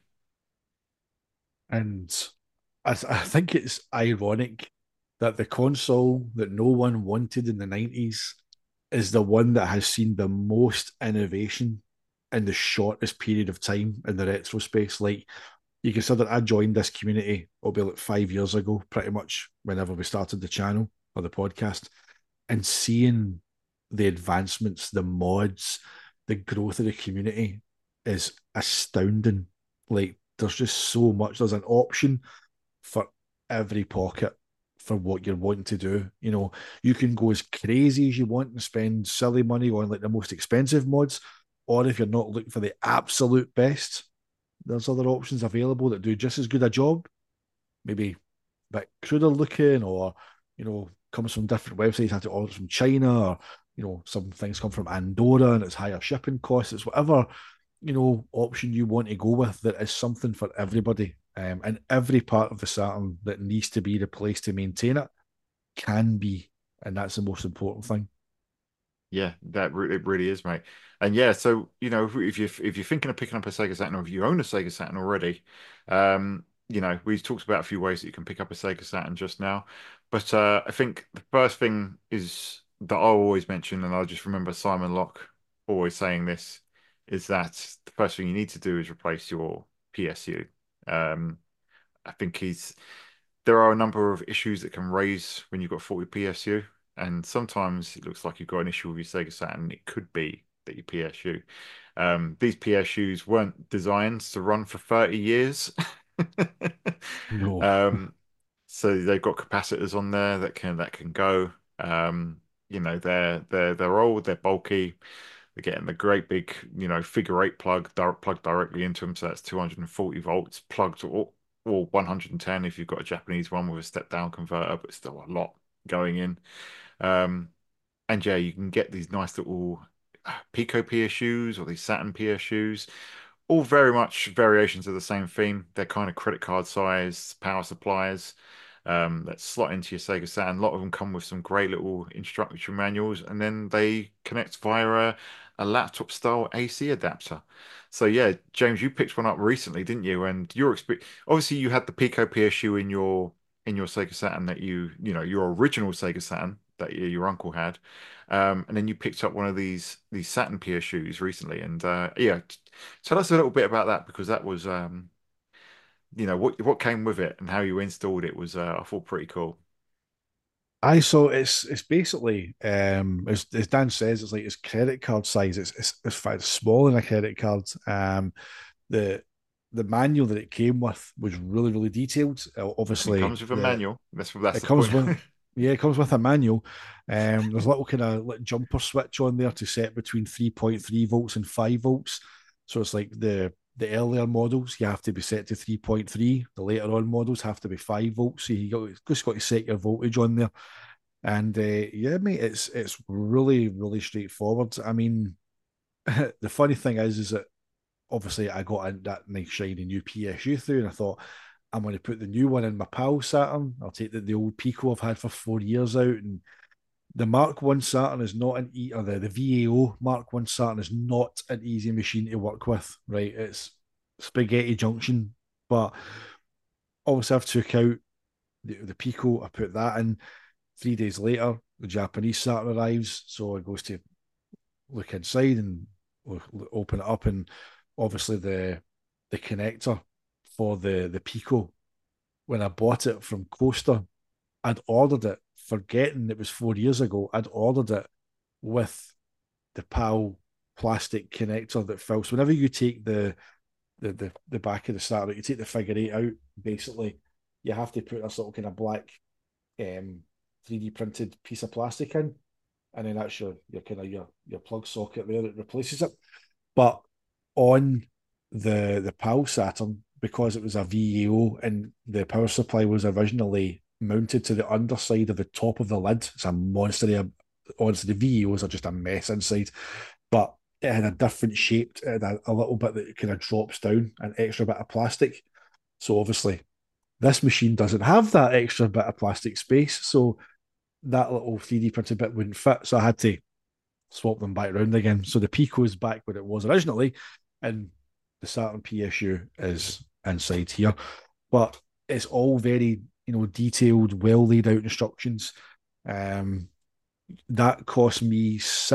and I think it's ironic that the console that no one wanted in the 90s is the one that has seen the most innovation in the shortest period of time in the retro space. Like, you consider I joined this community, it'll be like 5 years ago, pretty much, whenever we started the channel or the podcast, and seeing the advancements, the mods, the growth of the community is astounding. Like, there's just so much. There's an option for every pocket for what you're wanting to do. You can go as crazy as you want and spend silly money on like the most expensive mods, or if you're not looking for the absolute best, there's other options available that do just as good a job, maybe a bit cruder looking, or comes from different websites. You have to order from China, or some things come from Andorra and it's higher shipping costs. It's whatever option you want to go with. There is something for everybody, and every part of the Saturn that needs to be replaced to maintain it can be, and that's the most important thing. Yeah, it really is, mate. And yeah, so if you're thinking of picking up a Sega Saturn, or if you own a Sega Saturn already, we've talked about a few ways that you can pick up a Sega Saturn just now. But I think the first thing is that I'll always mention, and I just remember Simon Locke always saying this, is that the first thing you need to do is replace your PSU. Um, I think there are a number of issues that can raise when you've got 40 PSU, and sometimes it looks like you've got an issue with your Sega Saturn. It could be that your PSU. These PSUs weren't designed to run for 30 years. No, Um, so they've got capacitors on there that can go. They're old, they're bulky. They're getting the great big, figure eight plugged directly into them. So that's 240 volts plugged, or 110 if you've got a Japanese one with a step down converter, but still a lot going in. Um, and yeah, you can get these nice little Pico PSUs or these Saturn PSUs, all very much variations of the same theme. They're kind of credit card size power supplies that slot into your Sega Saturn. A lot of them come with some great little instruction manuals, and then they connect via a laptop style AC adapter. So yeah, James, you picked one up recently, didn't you? And your experience, obviously, you had the Pico PSU in your Sega Saturn that you know your original Sega Saturn that your uncle had, and then you picked up one of these Saturn PSUs recently, and yeah, tell us a little bit about that because that was you know what came with it and how you installed it was I thought pretty cool. I so it's basically as Dan says, it's like it's credit card size. It's in fact smaller than a credit card. The the manual that it came with was really really detailed. It Obviously, comes with a manual. That's it the comes point. with yeah, it comes with a manual. There's a little kind of like jumper switch on there to set between 3.3 volts and 5 volts. So it's like the earlier models you have to be set to 3.3. The later on models have to be 5 volts. So just got to set your voltage on there. And yeah, mate, it's really really straightforward. I mean, the funny thing is that obviously I got that nice shiny new PSU through, and I thought I'm going to put the new one in my PAL Saturn. I'll take the old Pico I've had for 4 years out, and the Mark One Saturn is not or the VAO Mark One Saturn is not an easy machine to work with. Right, it's spaghetti junction, but obviously I've took out the Pico. I put that in. 3 days later, the Japanese Saturn arrives, so it goes to look inside and open it up, and obviously the connector for the Pico. When I bought it from Coaster, I'd ordered it, forgetting it was 4 years ago. I'd ordered it with the PAL plastic connector that fills. So whenever you take the back of the starter, you take the figure eight out, basically, you have to put this little kind of black 3D printed piece of plastic in, and then that's your kind of your plug socket there that replaces it. But on the PAL Saturn, because it was a VEO and the power supply was originally mounted to the underside of the top of the lid, it's a monster. Honestly, the VEOs are just a mess inside, but it had a different shape. It had a little bit that kind of drops down, an extra bit of plastic. So obviously, this machine doesn't have that extra bit of plastic space. So that little 3D printed bit wouldn't fit. So I had to swap them back around again. So the Pico is back where it was originally, and the Saturn PSU is inside here. But it's all very, detailed, well laid out instructions. That cost me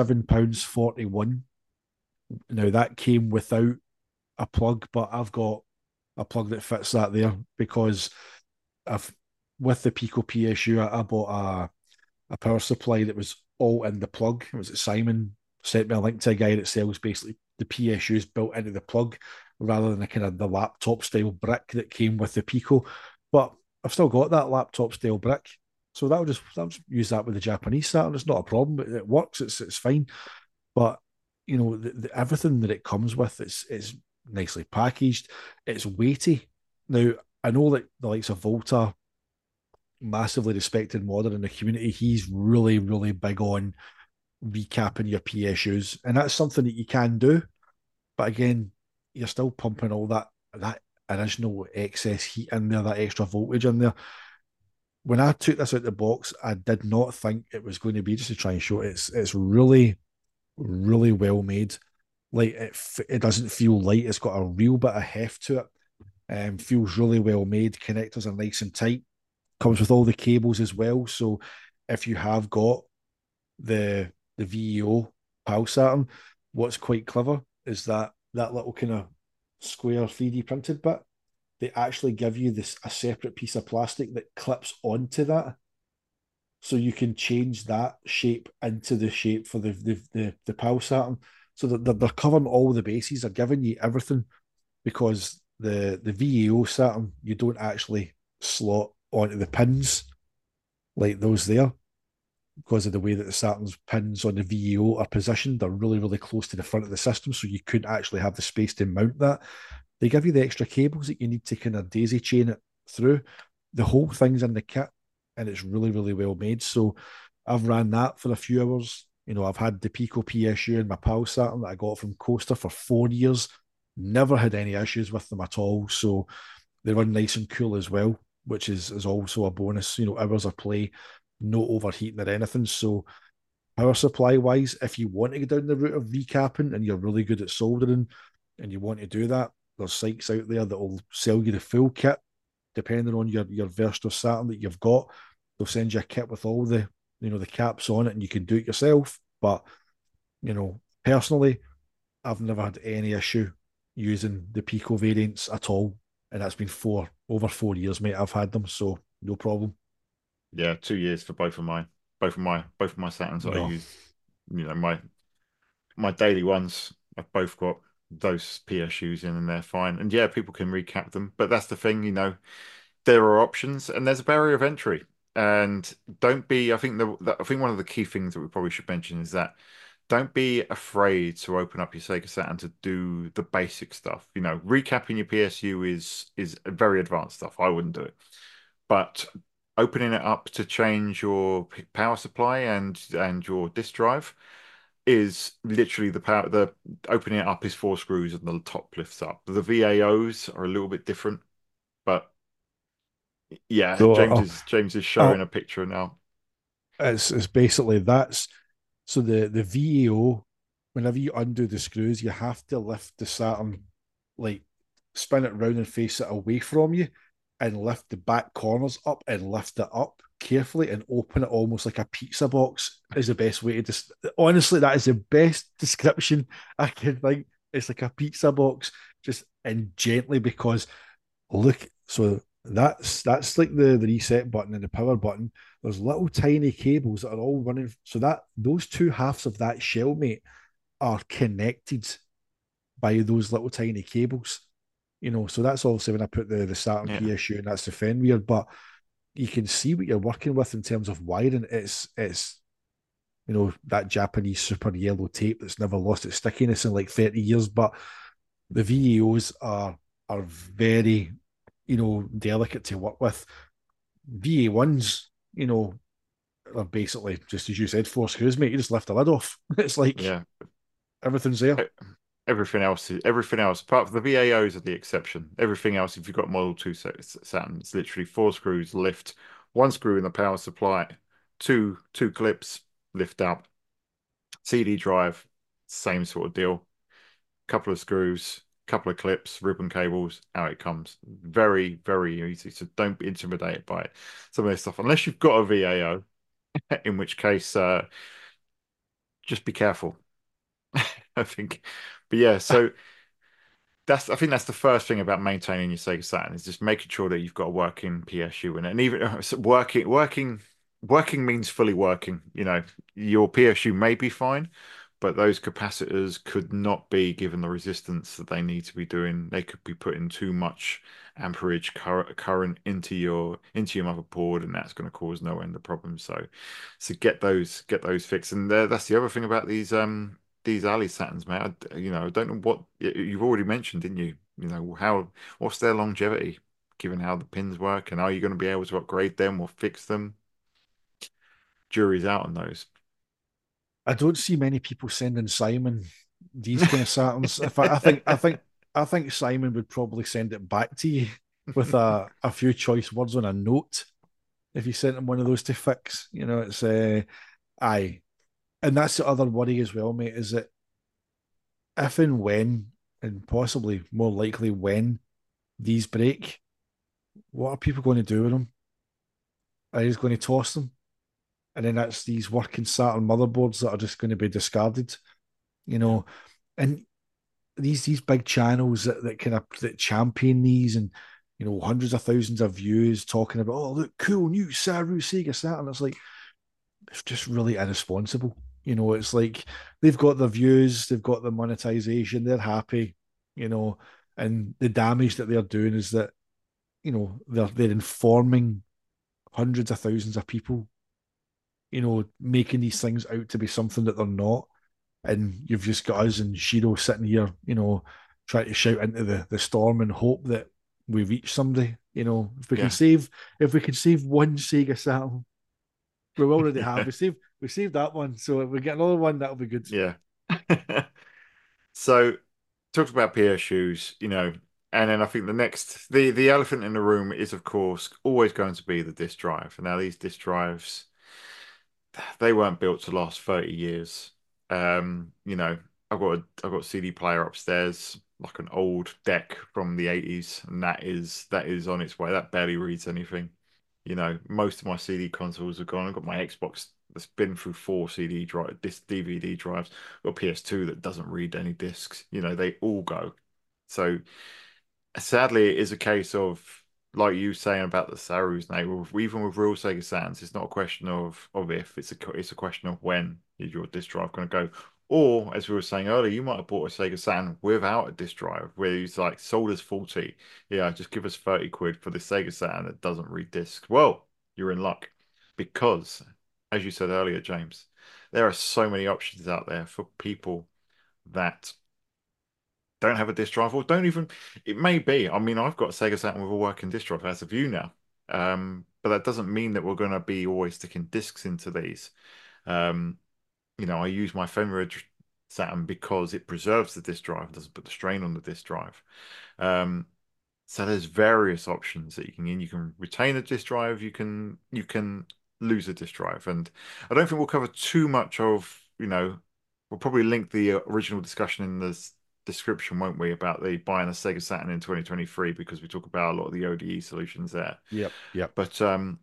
£7.41. Now that came without a plug, but I've got a plug that fits that there because I've with the Pico PSU, I bought a power supply that was all in the plug. It was Simon sent me a link to a guy that sells basically the PSUs built into the plug rather than the kind of the laptop style brick that came with the Pico. But I've still got that laptop style brick. So I'll just use that with the Japanese Saturn. It's not a problem. It works. It's fine. But everything that it comes with is nicely packaged. It's weighty. Now I know that the likes of Volta, massively respected modder in the community, he's really really big on recapping your PSUs, and that's something that you can do. But again, you're still pumping all that original excess heat in there, that extra voltage in there. When I took this out the box, I did not think it was going to be, just to try and show it, it's really really well made. Like it doesn't feel light. It's got a real bit of heft to it. Feels really well made. Connectors are nice and tight. Comes with all the cables as well. So if you have got the VEO PAL Saturn, what's quite clever is that little kind of square 3D printed bit. They actually give you a separate piece of plastic that clips onto that, so you can change that shape into the shape for the PAL Saturn. So that they're covering all the bases. They're giving you everything, because the VEO Saturn, you don't actually slot onto the pins like those there, because of the way that the Saturn's pins on the VEO are positioned. They're really really close to the front of the system, so you couldn't actually have the space to mount that. They give you the extra cables that you need to kind of daisy chain it through. The whole thing's in the kit, and it's really really well made. So I've ran that for a few hours. I've had the Pico PSU and my PAL Saturn that I got from Coaster for 4 years. Never had any issues with them at all. So they run nice and cool as well, which is also a bonus. Hours of play, no overheating or anything. So power supply wise, if you want to go down the route of recapping and you're really good at soldering and you want to do that, there's sites out there that will sell you the full kit, depending on your versatile Saturn that you've got. They'll send you a kit with all the caps on it, and you can do it yourself. But personally, I've never had any issue using the Pico variants at all, and that's been over 4 years, mate. I've had them, so no problem. Yeah, 2 years for both of mine. Both of my Saturns that I No, use. My daily ones. I've both got those PSUs in, and they're fine. And yeah, people can recap them, but that's the thing. There are options, and there's a barrier of entry. And don't be. I think one of the key things that we probably should mention is that don't be afraid to open up your Sega Saturn to do the basic stuff. Recapping your PSU is very advanced stuff. I wouldn't do it, but opening it up to change your power supply and your disk drive is literally the power. The opening it up is four screws and the top lifts up. The VAOs are a little bit different, but yeah, no, James is showing a picture now. it's basically that's so the VAO. Whenever you undo the screws, you have to lift the Saturn, like spin it round and face it away from you, and lift the back corners up and lift it up carefully and open it almost like a pizza box. Is the best way to honestly, that is the best description I can think. It's like a pizza box, just and gently, because look, so that's like the reset button and the power button. There's little tiny cables that are all running, so that those two halves of that shell, mate, are connected by those little tiny cables. So that's obviously when I put the Saturn Yeah, PSU, and that's the Fenrir, but you can see what you're working with in terms of wiring. It's that Japanese super yellow tape that's never lost its stickiness in like 30 years. But the VEOs are very, delicate to work with. VA1s, are basically just as you said, four screws, mate. You just lift the lid off. It's like yeah. everything's there. E- everything else, apart from the VAOs are the exception. Everything else, if you've got Model 2 Saturn, it's literally four screws, lift, one screw in the power supply, two clips, lift up, CD drive, same sort of deal. Couple of screws, couple of clips, ribbon cables, out it comes. Very, very easy. So don't be intimidated by it. Some of this stuff, unless you've got a VAO, in which case, just be careful. I think. But yeah, so I think that's the first thing about maintaining your Sega Saturn is just making sure that you've got a working PSU in it. And even so working means fully working. Your PSU may be fine, but those capacitors could not be given the resistance that they need to be doing. They could be putting too much amperage current into your motherboard, and that's going to cause no end of problems. So get those fixed. And that's the other thing about these Ali Saturns, mate. I don't know what you've already mentioned, didn't you? What's their longevity, given how the pins work, and are you going to be able to upgrade them or fix them? Jury's out on those. I don't see many people sending Simon these kind of Saturns. If I think Simon would probably send it back to you with a few choice words on a note if you sent him one of those to fix. It's aye. And that's the other worry as well, mate, is that if and when, and possibly more likely when these break, what are people going to do with them? Are they just going to toss them? And then that's these working Saturn motherboards that are just going to be discarded, you Yeah, know. And these big channels that kind of that champion these, and hundreds of thousands of views talking about, oh look, cool new Saru Sega Saturn. It's like it's just really irresponsible. It's like they've got the views, they've got the monetization, they're happy, you know, and the damage that they're doing is that, they're informing hundreds of thousands of people, making these things out to be something that they're not. And you've just got us and Shiro sitting here, trying to shout into the storm and hope that we reach somebody. If we can yeah. save one Sega Saturn, we already have. We saved that one. So if we get another one, that'll be good. Yeah. So talked about PSUs, and then I think the elephant in the room is, of course, always going to be the disk drive. And now these disk drives, they weren't built to last 30 years. You know, I've got a CD player upstairs, like an old deck from the 80s, and that is on its way. That barely reads anything. Most of my CD consoles are gone. I've got my Xbox that's been through four DVD drives. I've got a PS2 that doesn't read any discs. They all go. So sadly, it is a case of, like you saying about the Sarus, now, even with real Sega Saturns, it's not a question of if, it's a question of when is your disk drive going to go. Or, as we were saying earlier, you might have bought a Sega Saturn without a disk drive, where he's like, sold us 40. Yeah, just give us 30 quid for the Sega Saturn that doesn't read discs. Well, you're in luck. Because, as you said earlier, James, there are so many options out there for people that don't have a disk drive or don't even, it may be, I mean, I've got a Sega Saturn with a working disk drive as of you now, but that doesn't mean that we're going to be always sticking discs into these. um I use my Fenrir Saturn because it preserves the disk drive, doesn't put the strain on the disk drive. um so there's various options that you can retain a disk drive, you can lose a disk drive. And I don't think we'll cover too much of, we'll probably link the original discussion in the description, won't we, about the buying a Sega Saturn in 2023, because we talk about a lot of the ODE solutions there. Yep, yep. But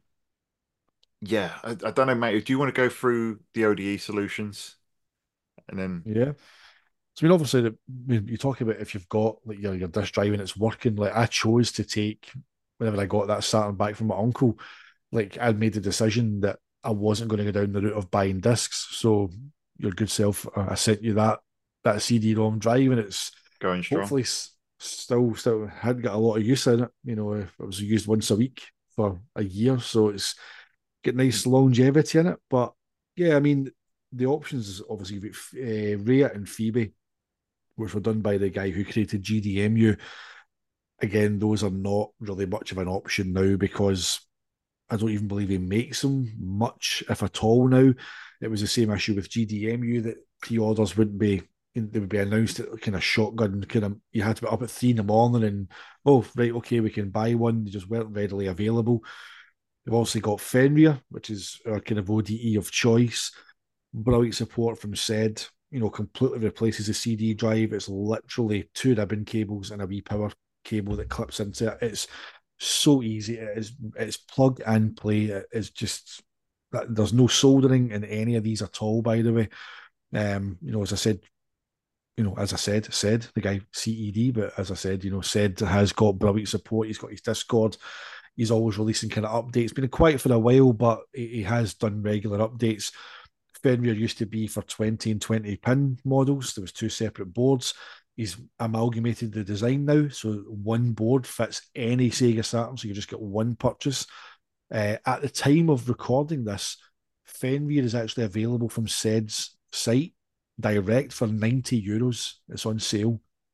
yeah, I don't know, mate. Do you want to go through the ODE solutions and then Yeah. So I mean, obviously, you talk about if you've got like your disk drive and it's working. Like I chose to take whenever I got that Saturn back from my uncle. Like I'd made the decision that I wasn't going to go down the route of buying discs. So your good self, I sent you that CD-ROM drive, and it's going strong? hopefully still had got a lot of use in it. It was used once a week for a year, so it's get nice longevity in it. But yeah, I mean, the options obviously Rhea and Phoebe, which were done by the guy who created GDMU. Again, those are not really much of an option now because I don't even believe he makes them much, if at all, now. It was the same issue with GDMU that pre-orders wouldn't be, they would be announced at kind of shotgun, kind of, you had to be up at 3 in the morning and, oh, right, okay, we can buy one. They just weren't readily available. We've also got Fenrir, which is our kind of ODE of choice. Brilliant support from SED, completely replaces the CD drive. It's literally two ribbon cables and a wee power cable that clips into it. It's so easy. It's plug and play. It's just that there's no soldering in any of these at all, by the way. As I said, said the guy CED, but as I said, said has got brilliant support. He's got his Discord. He's always releasing kind of updates. Been quiet for a while, but he has done regular updates. Fenrir used to be for 20 and 20 pin models. There was two separate boards. He's amalgamated the design now, so one board fits any Sega Saturn, so you just get one purchase. At the time of recording this, Fenrir is actually available from SED's site direct for €90. It's on sale.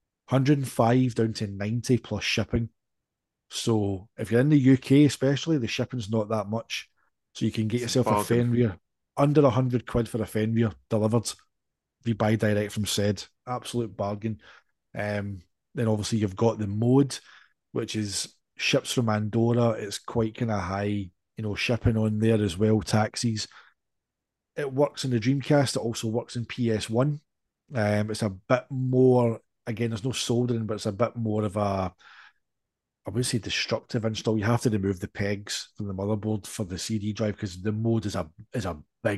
105 down to 90 plus shipping. So if you're in the UK, especially, the shipping's not that much. So you can get It's a yourself a bargain. Fenrir under 100 quid for a Fenrir delivered. If you buy direct from said, absolute bargain. Then obviously you've got the mode, which is ships from Andorra. It's quite kind of high, shipping on there as well, taxis. It works in the Dreamcast. It also works in PS1. It's a bit more. Again, there's no soldering, but it's a bit more of a, I would say, destructive install. You have to remove the pegs from the motherboard for the CD drive because the mode is a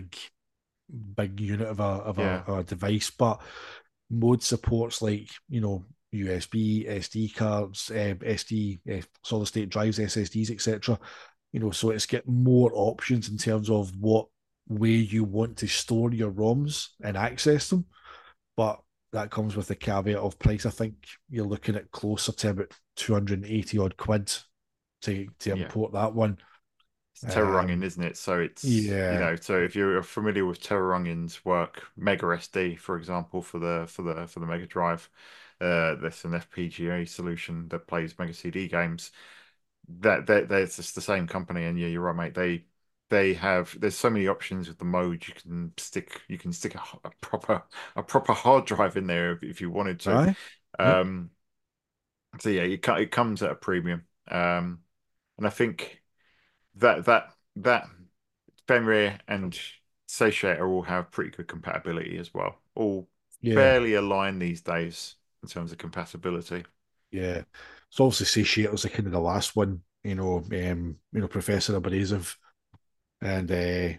big unit of Yeah. a device. But mode supports like USB, SD cards, SD, solid state drives, SSDs, etc. So it's get more options in terms of what way you want to store your ROMs and access them. But that comes with the caveat of price. I think you're looking at closer to about 280 odd quid to Yeah. import that one. It's Terrorungin, Um, isn't it? So yeah, so if you're familiar with Terrorungin's work, Mega SD, for example, for the Mega Drive, that's an FPGA solution that plays Mega CD games. That's just the same company, and yeah, you're right, mate. They have, there's so many options with the mode. You can stick a proper hard drive in there if you wanted to. aye, Yep. Um, so yeah, it comes at a premium. And I think that Fenrir and Satiator all have pretty good compatibility as well. All Yeah. fairly aligned these days in terms of compatibility. Yeah. So obviously Satiator's the kind of the last one, Professor Abrasive. And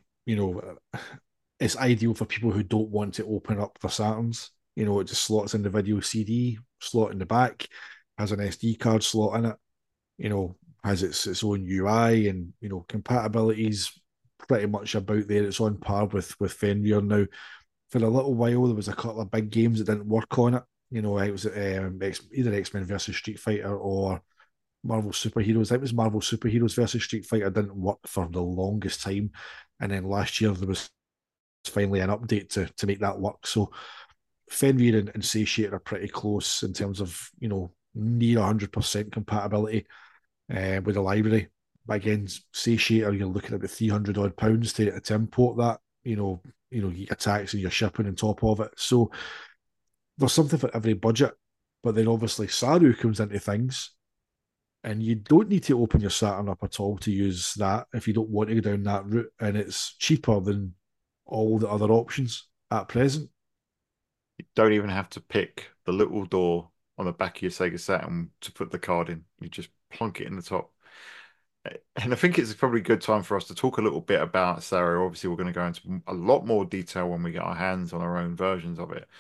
it's ideal for people who don't want to open up their Saturns. It just slots in the video CD slot in the back, has an SD card slot in it, has its own UI, and compatibility's pretty much about there. It's on par with Fenrir now. For a little while, there was a couple of big games that didn't work on it. It was either X-Men versus Street Fighter or Marvel Superheroes. I think it was Marvel Superheroes versus Street Fighter didn't work for the longest time, and then last year there was finally an update to make that work. So Fenrir and Satiate are pretty close in terms of near 100% compatibility with the library. But again, Satiator, you're looking at about 300 odd pounds to import that. Your tax and your shipping on top of it. So there's something for every budget. But then obviously Saru comes into things, and you don't need to open your Saturn up at all to use that if you don't want to go down that route, and it's cheaper than all the other options at present. You don't even have to pick the little door on the back of your Sega Saturn to put the card in. You just plunk it in the top. And I think it's probably a good time for us to talk a little bit about Saru. Obviously, we're going to go into a lot more detail when we get our hands on our own versions of it.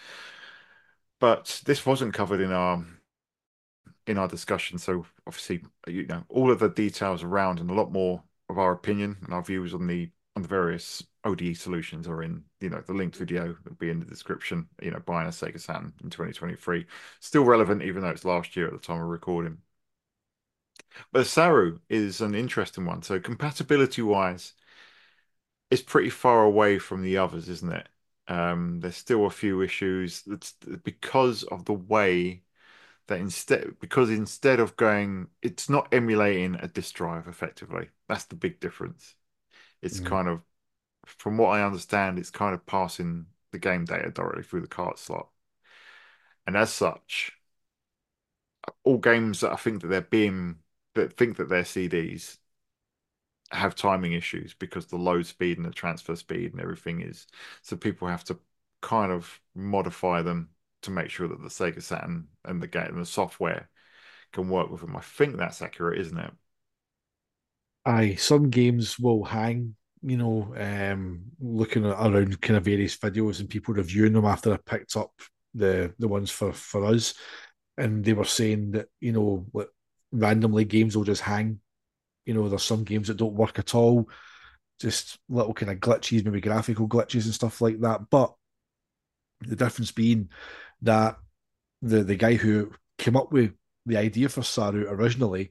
But this wasn't covered in our discussion. So obviously, all of the details around and a lot more of our opinion and our views on the various ODE solutions are in, the linked video that'll be in the description, buying a Sega Saturn in 2023. Still relevant, even though it's last year at the time of recording. But Saru is an interesting one. So compatibility wise, it's pretty far away from the others, isn't it? There's still a few issues. It's because of the way that instead of going, it's not emulating a disk drive effectively. That's the big difference. It's Mm. kind of, from what I understand, it's kind of passing the game data directly through the card slot. And as such, all games that I think that that think that they're CDs have timing issues because the load speed and the transfer speed and everything is. So people have to kind of modify them to make sure that the Sega Saturn and the game and the software can work with them. I think that's accurate, isn't it? Aye, some games will hang, looking at around kind of various videos and people reviewing them after I picked up the ones for us, and they were saying that like, randomly games will just hang. There's some games that don't work at all, just little kind of glitches, maybe graphical glitches and stuff like that. But the difference being that the guy who came up with the idea for Saru originally,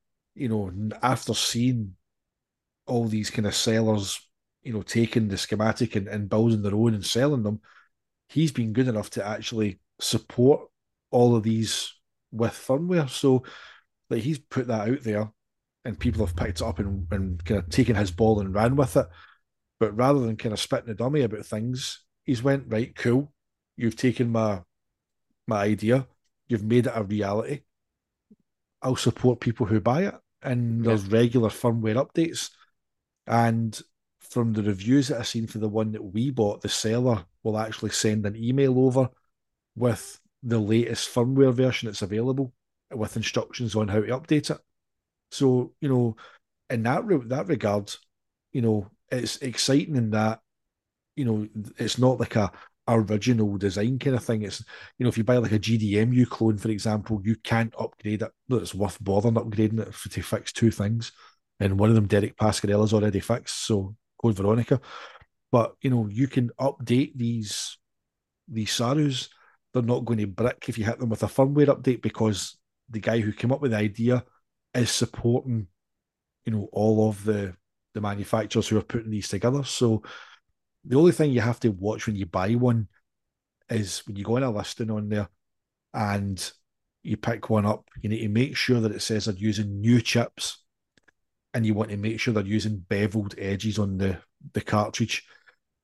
after seeing all these kind of sellers, taking the schematic and building their own and selling them, he's been good enough to actually support all of these with firmware. So that he's put that out there, and people have picked it up and kind of taken his ball and ran with it. But rather than kind of spitting a dummy about things, he's went, right, cool. You've taken my idea, you've made it a reality. I'll support people who buy it. And Yeah. there's regular firmware updates. And from the reviews that I've seen for the one that we bought, the seller will actually send an email over with the latest firmware version that's available with instructions on how to update it. So, in that regard, it's exciting in that, it's not like a original design kind of thing. It's, if you buy like a GDMU clone, for example, you can't upgrade it. But it's worth bothering upgrading it to fix two things. And one of them, Derek Pascarella's already fixed. So Code Veronica. But you can update these Sarus. They're not going to brick if you hit them with a firmware update, because the guy who came up with the idea is supporting, all of the manufacturers who are putting these together. So the only thing you have to watch when you buy one is when you go on a listing on there and you pick one up, you need to make sure that it says they're using new chips, and you want to make sure they're using beveled edges on the cartridge.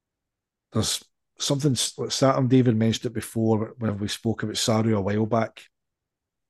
There's something, Saturn David mentioned it before when we spoke about Saru a while back.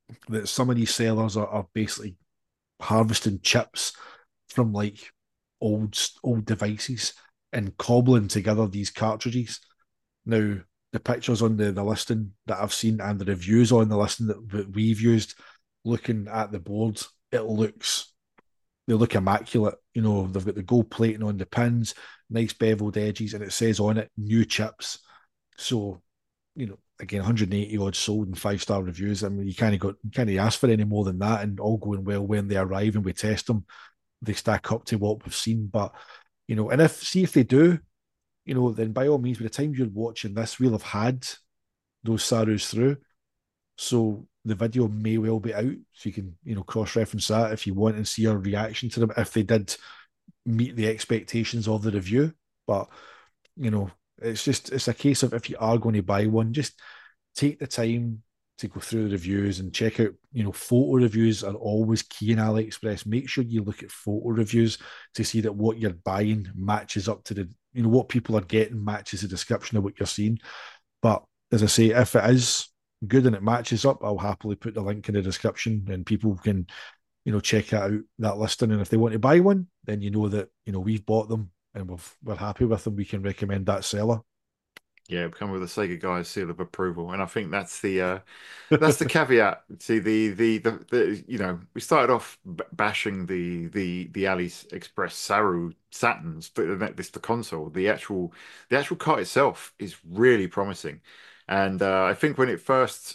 that some of these sellers are basically harvesting chips from like old devices and cobbling together these cartridges. Now, the pictures on the listing that I've seen and the reviews on the listing that we've used, looking at the board, it looks they look immaculate. You know, they've got the gold plating on the pins, nice beveled edges, and it says on it new chips. So, you know, again, 180 odd sold and 5-star reviews. I mean, you can't ask for any more than that, and all going well when they arrive and we test them, they stack up to what we've seen. But you know, and if they do, you know, then by all means, by the time you're watching this, we'll have had those Sarus through. So the video may well be out. So you can, you know, cross-reference that if you want and see our reaction to them if they did meet the expectations of the review. But, you know, it's a case of if you are going to buy one, just take the time to go through the reviews and check out, you know, photo reviews are always key in AliExpress. Make sure you look at photo reviews to see that what you're buying matches up to the, you know, what people are getting matches the description of what you're seeing. But as I say, if it is good and it matches up, I'll happily put the link in the description and people can, you know, check out that listing. And if they want to buy one, then you know that, you know, we've bought them and we're happy with them. We can recommend that seller. Yeah, come with a Sega guys seal of approval, and I think that's the caveat. See, the you know, we started off bashing the AliExpress Saru Saturns, but this the console, the actual cart itself is really promising, and I think when it first,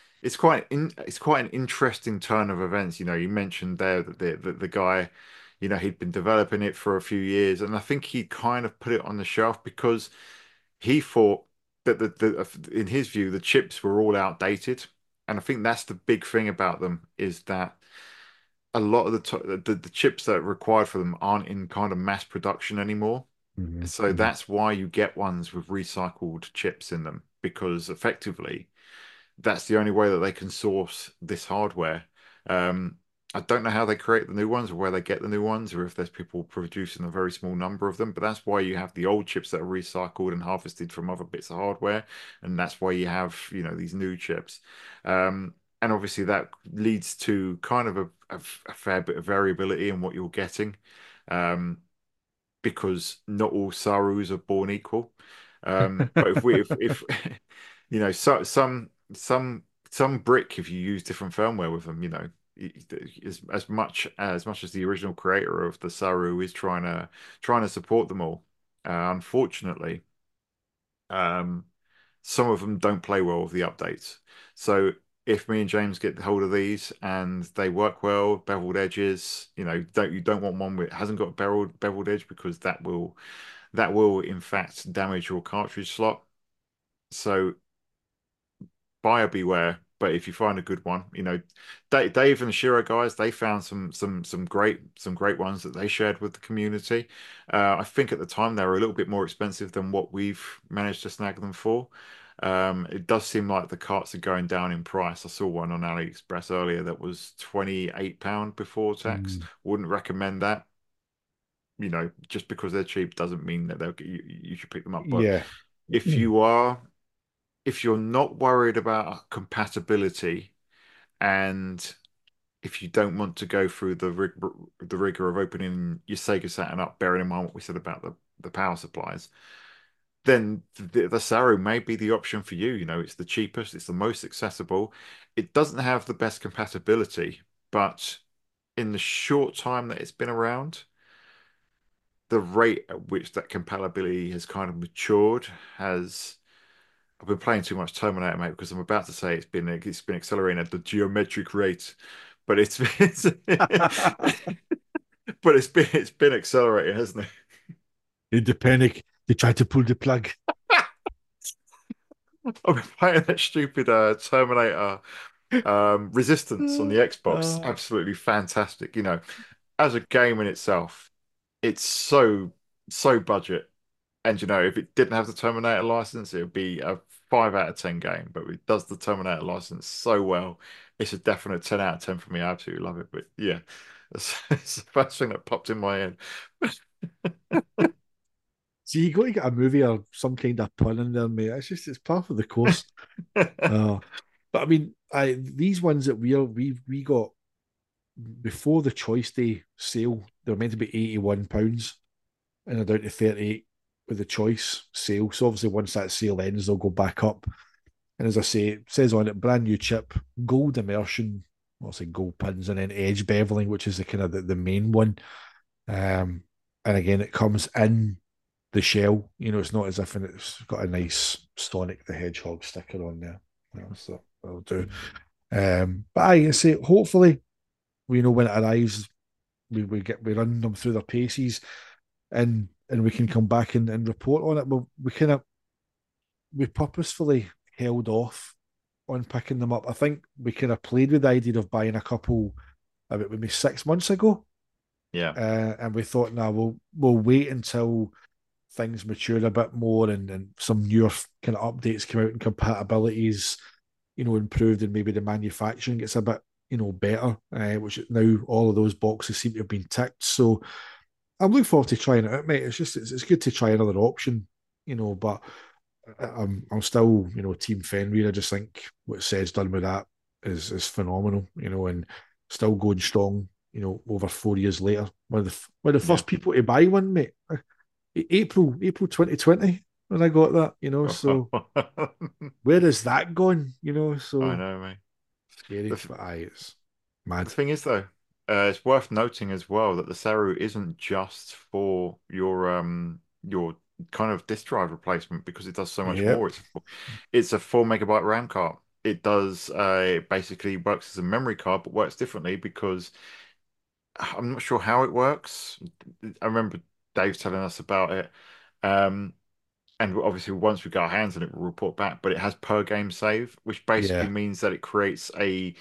it's quite an interesting turn of events. You know, you mentioned there that the guy, you know, he'd been developing it for a few years, and I think he kind of put it on the shelf because he thought that in his view the chips were all outdated, and I think that's the big thing about them is that a lot of the chips that are required for them aren't in kind of mass production anymore. Mm-hmm. So Mm-hmm. that's why you get ones with recycled chips in them because effectively that's the only way that they can source this hardware. Um, I don't know how they create the new ones or where they get the new ones, or if there's people producing a very small number of them. But that's why you have the old chips that are recycled and harvested from other bits of hardware, and that's why you have, you know, these new chips. And obviously that leads to kind of a fair bit of variability in what you're getting, um, because not all Sarus are born equal. But if you know, so some brick, if you use different firmware with them, you know, as much as the original creator of the Saru is trying to support them all, unfortunately, um, some of them don't play well with the updates. So if me and James get hold of these and they work well, beveled edges, you don't want one that hasn't got a beveled edge because that will in fact damage your cartridge slot. So buyer beware. But if you find a good one, Dave and the Shiro guys, they found some great ones that they shared with the community. I think at the time they were a little bit more expensive than what we've managed to snag them for. It does seem like the carts are going down in price. I saw one on AliExpress earlier that was £28 before tax. Mm. Wouldn't recommend that. Just because they're cheap doesn't mean that you should pick them up. But Yeah. if you are if you're not worried about compatibility, and if you don't want to go through the rigor of opening your Sega Saturn up, bearing in mind what we said about the power supplies, then the Saru may be the option for you. It's the cheapest, it's the most accessible. It doesn't have the best compatibility, but in the short time that it's been around, the rate at which that compatibility has kind of matured has I've been playing too much Terminator, mate, because I'm about to say it's been accelerating at the geometric rate, but it's been accelerating, hasn't it? In the panic, they tried to pull the plug. I've been playing that stupid Terminator Resistance on the Xbox. Uh, Absolutely fantastic. As a game in itself, it's so budget. And if it didn't have the Terminator license, it would be a 5 out of 10 game. But it does the Terminator license so well. It's a definite 10 out of 10 for me. I absolutely love it. But yeah, it's the first thing that popped in my head. See, you got to get a movie or some kind of pun in there, mate. It's part of the course. Oh. But I mean, these ones that we got before the choice day sale, they were meant to be £81 and they're down to 38 with the choice sale. So obviously once that sale ends, they'll go back up. And as I say, it says on it, brand new chip, gold immersion, obviously gold pins, and then edge beveling, which is the kind of the main one. And again, it comes in the shell. It's not as if it's got a nice Sonic the Hedgehog sticker on there. So that'll do. But I say, hopefully, we know when it arrives, we run them through their paces, and we can come back and report on it. Well, we purposefully held off on picking them up. I think we kind of played with the idea of buying a couple about maybe 6 months ago, Yeah. and we thought, now we'll wait until things mature a bit more and some newer kind of updates come out and compatibilities, improved, and maybe the manufacturing gets a bit, better. Which now all of those boxes seem to have been ticked. So I'm looking forward to trying it out, mate. It's good to try another option, but I'm still, Team Fenrir. I just think what Sed's done with that is phenomenal, and still going strong, over 4 years later. One of the Yeah. first people to buy one, mate. April 2020 when I got that, so where is that gone? I So know, mate. scary, The, but it's the mad. thing is, though, it's worth noting as well that the Saru isn't just for your kind of disk drive replacement because it does so much Yep. more. It's a 4 MB RAM card. It does basically works as a memory card, but works differently because I'm not sure how it works. I remember Dave telling us about it. Um, and obviously, once we get our hands on it, we'll report back. But it has per game save, which basically Yeah. means that it creates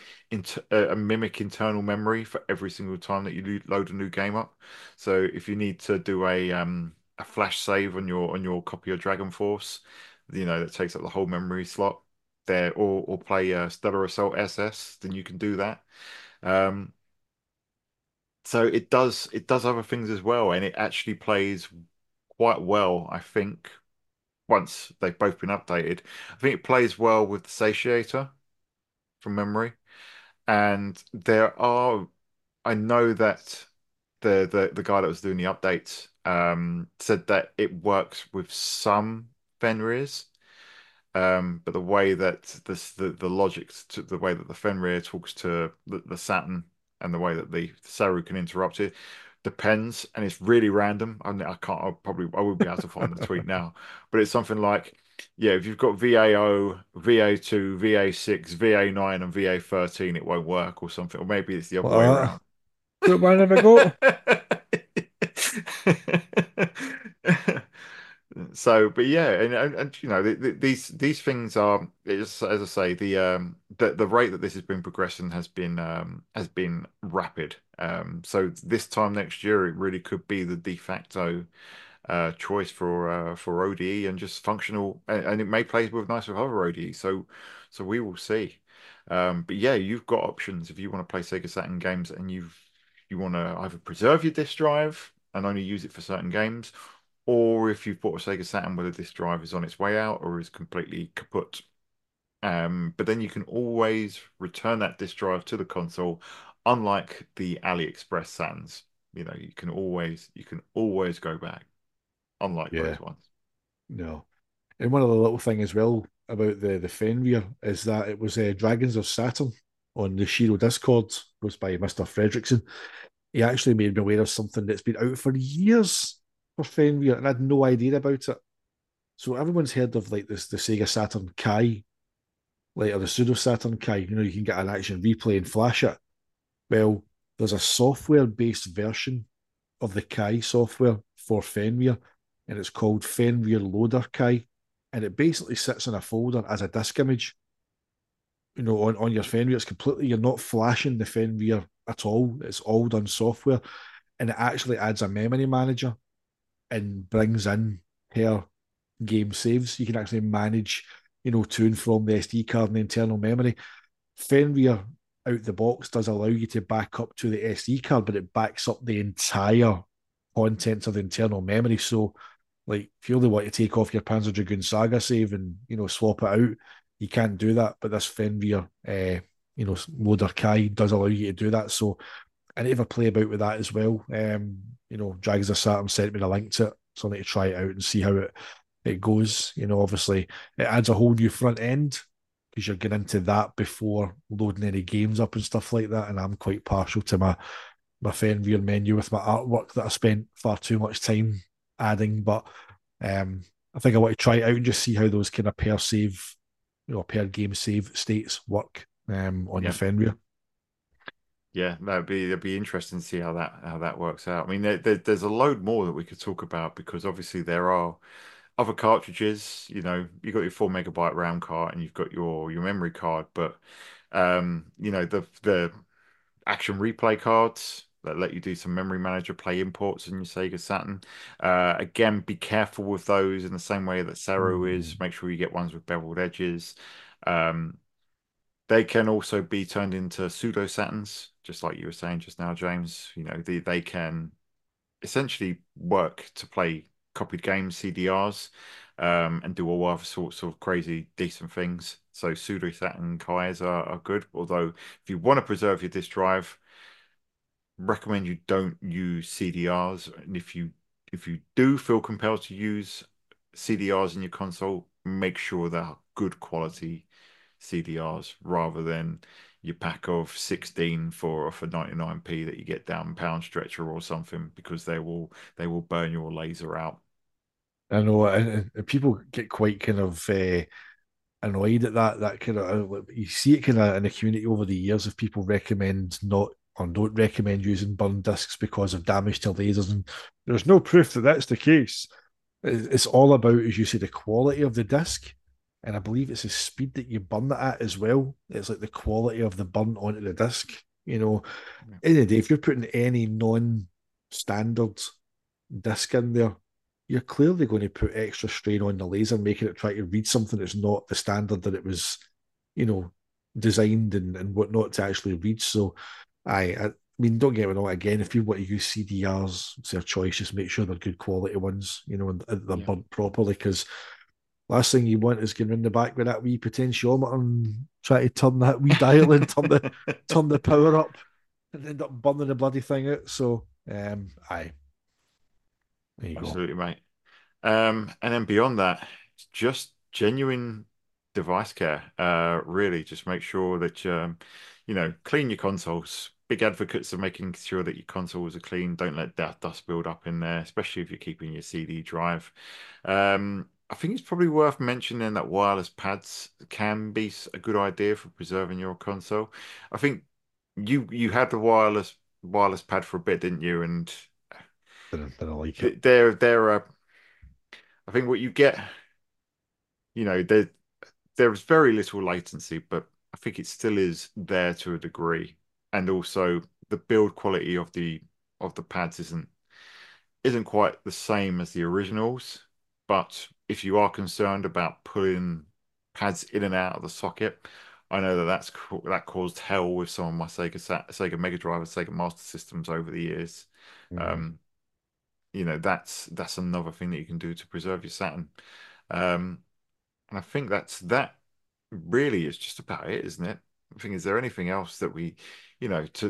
a mimic internal memory for every single time that you load a new game up. So if you need to do a flash save on your copy of Dragon Force, that takes up the whole memory slot there, or play Stellar Assault SS, then you can do that. Um, so it does other things as well, and it actually plays quite well, I think once they've both been updated. I think it plays well with the Satiator from memory. And I know that the guy that was doing the updates said that it works with some Fenrirs. But the way that the logic to the way that the Fenrir talks to the Saturn and the way that the Saru can interrupt it depends, and it's really random. I can't. I won't be able to find the tweet now, but it's something like, yeah, if you've got VAO, VA2, VA6, VA9, and VA13, it won't work or something, or maybe it's the other way What? around. What one have I got? So, but yeah, and these things are, as I say, the rate that this has been progressing has been rapid. So this time next year, it really could be the de facto choice for ODE and just functional, and it may play with nice with other ODE. So we will see. But yeah, you've got options if you want to play Sega Saturn games and you want to either preserve your disk drive and only use it for certain games, or if you've bought a Sega Saturn where the disk drive is on its way out or is completely kaput. But then you can always return that disk drive to the console, unlike the AliExpress Saturns. You can always go back, unlike Yeah. those ones. No. And one of the little thing as well about the Fenrir is that it was Dragons of Saturn on the Shiro Discord, goes by Mr. Fredrickson. He actually made me aware of something that's been out for years for Fenrir, and I had no idea about it. So everyone's heard of like this the Sega Saturn Kai, like or the Pseudo Saturn Kai. You can get an action replay and flash it. Well, there's a software-based version of the Kai software for Fenrir, and it's called Fenrir Loader Kai, and it basically sits in a folder as a disk image. On your Fenrir, it's completely you're not flashing the Fenrir at all. It's all done software, and it actually adds a memory manager and brings in per game saves. You can actually manage, to and from the SD card and the internal memory. Fenrir out the box does allow you to back up to the SD card, but it backs up the entire contents of the internal memory. So, like, if you only want to take off your Panzer Dragoon Saga save and swap it out, you can't do that. But this Fenrir, loader Kai does allow you to do that. So I need to have a play about with that as well. Dragons of Saturn sent me the link to it, so I need to try it out and see how it goes. Obviously it adds a whole new front end because you're getting into that before loading any games up and stuff like that. And I'm quite partial to my Fenrir menu with my artwork that I spent far too much time adding. But I think I want to try it out and just see how those kind of per save, per game save states work on the Yeah. Fenrir. Yeah, it'd be interesting to see how that works out. I mean, there's a load more that we could talk about because obviously there are other cartridges. You've got your 4 MB RAM card and you've got your memory card, but the action replay cards that let you do some memory manager play imports in your Sega Saturn. Again, be careful with those in the same way that Sero is. Mm. Make sure you get ones with beveled edges. Um, they can also be turned into pseudo Saturns, just like you were saying just now, James. They can essentially work to play copied games, CDRs, and do all other sorts of crazy, decent things. So pseudo Saturn Kais are good. Although, if you want to preserve your disk drive, recommend you don't use CDRs. And if you do feel compelled to use CDRs in your console, make sure they're good quality CDRs rather than your pack of 16 for 99p that you get down Pound Stretcher or something because they will burn your laser out. I know, and people get quite kind of annoyed at that kind of. You see it kind of in the community over the years if people recommend not or don't recommend using burn discs because of damage to lasers, and there's no proof that that's the case. It's all about, as you say, the quality of the disc, and I believe it's the speed that you burn it at as well. It's like the quality of the burn onto the disc. Yeah. In the day, if you're putting any non-standard disc in there, you're clearly going to put extra strain on the laser, making it try to read something that's not the standard that it was, you know, designed and whatnot to actually read. So, I mean, don't get me wrong. Again, if you want to use CDRs, it's their choice. Just make sure they're good quality ones, and they're Yeah. burnt properly. Because last thing you want is going in the back with that wee potentiometer and try to turn that wee dial and turn the power up and end up burning the bloody thing out. So, there you go. Absolutely, mate. And then beyond that, it's just genuine device care. Really, just make sure that clean your consoles. Big advocates of making sure that your consoles are clean. Don't let that dust build up in there, especially if you're keeping your CD drive. I think it's probably worth mentioning that wireless pads can be a good idea for preserving your console. I think you had the wireless pad for a bit, didn't you? And Didn't like it. they're I think what you get, there's very little latency, but I think it still is there to a degree. And also the build quality of the pads isn't quite the same as the originals. But if you are concerned about pulling pads in and out of the socket, I know that caused hell with some of my Sega Mega Drive and Sega Master Systems over the years. Mm. Um, that's another thing that you can do to preserve your Saturn. Um, and I think that really is just about it, isn't it? I think, is there anything else that to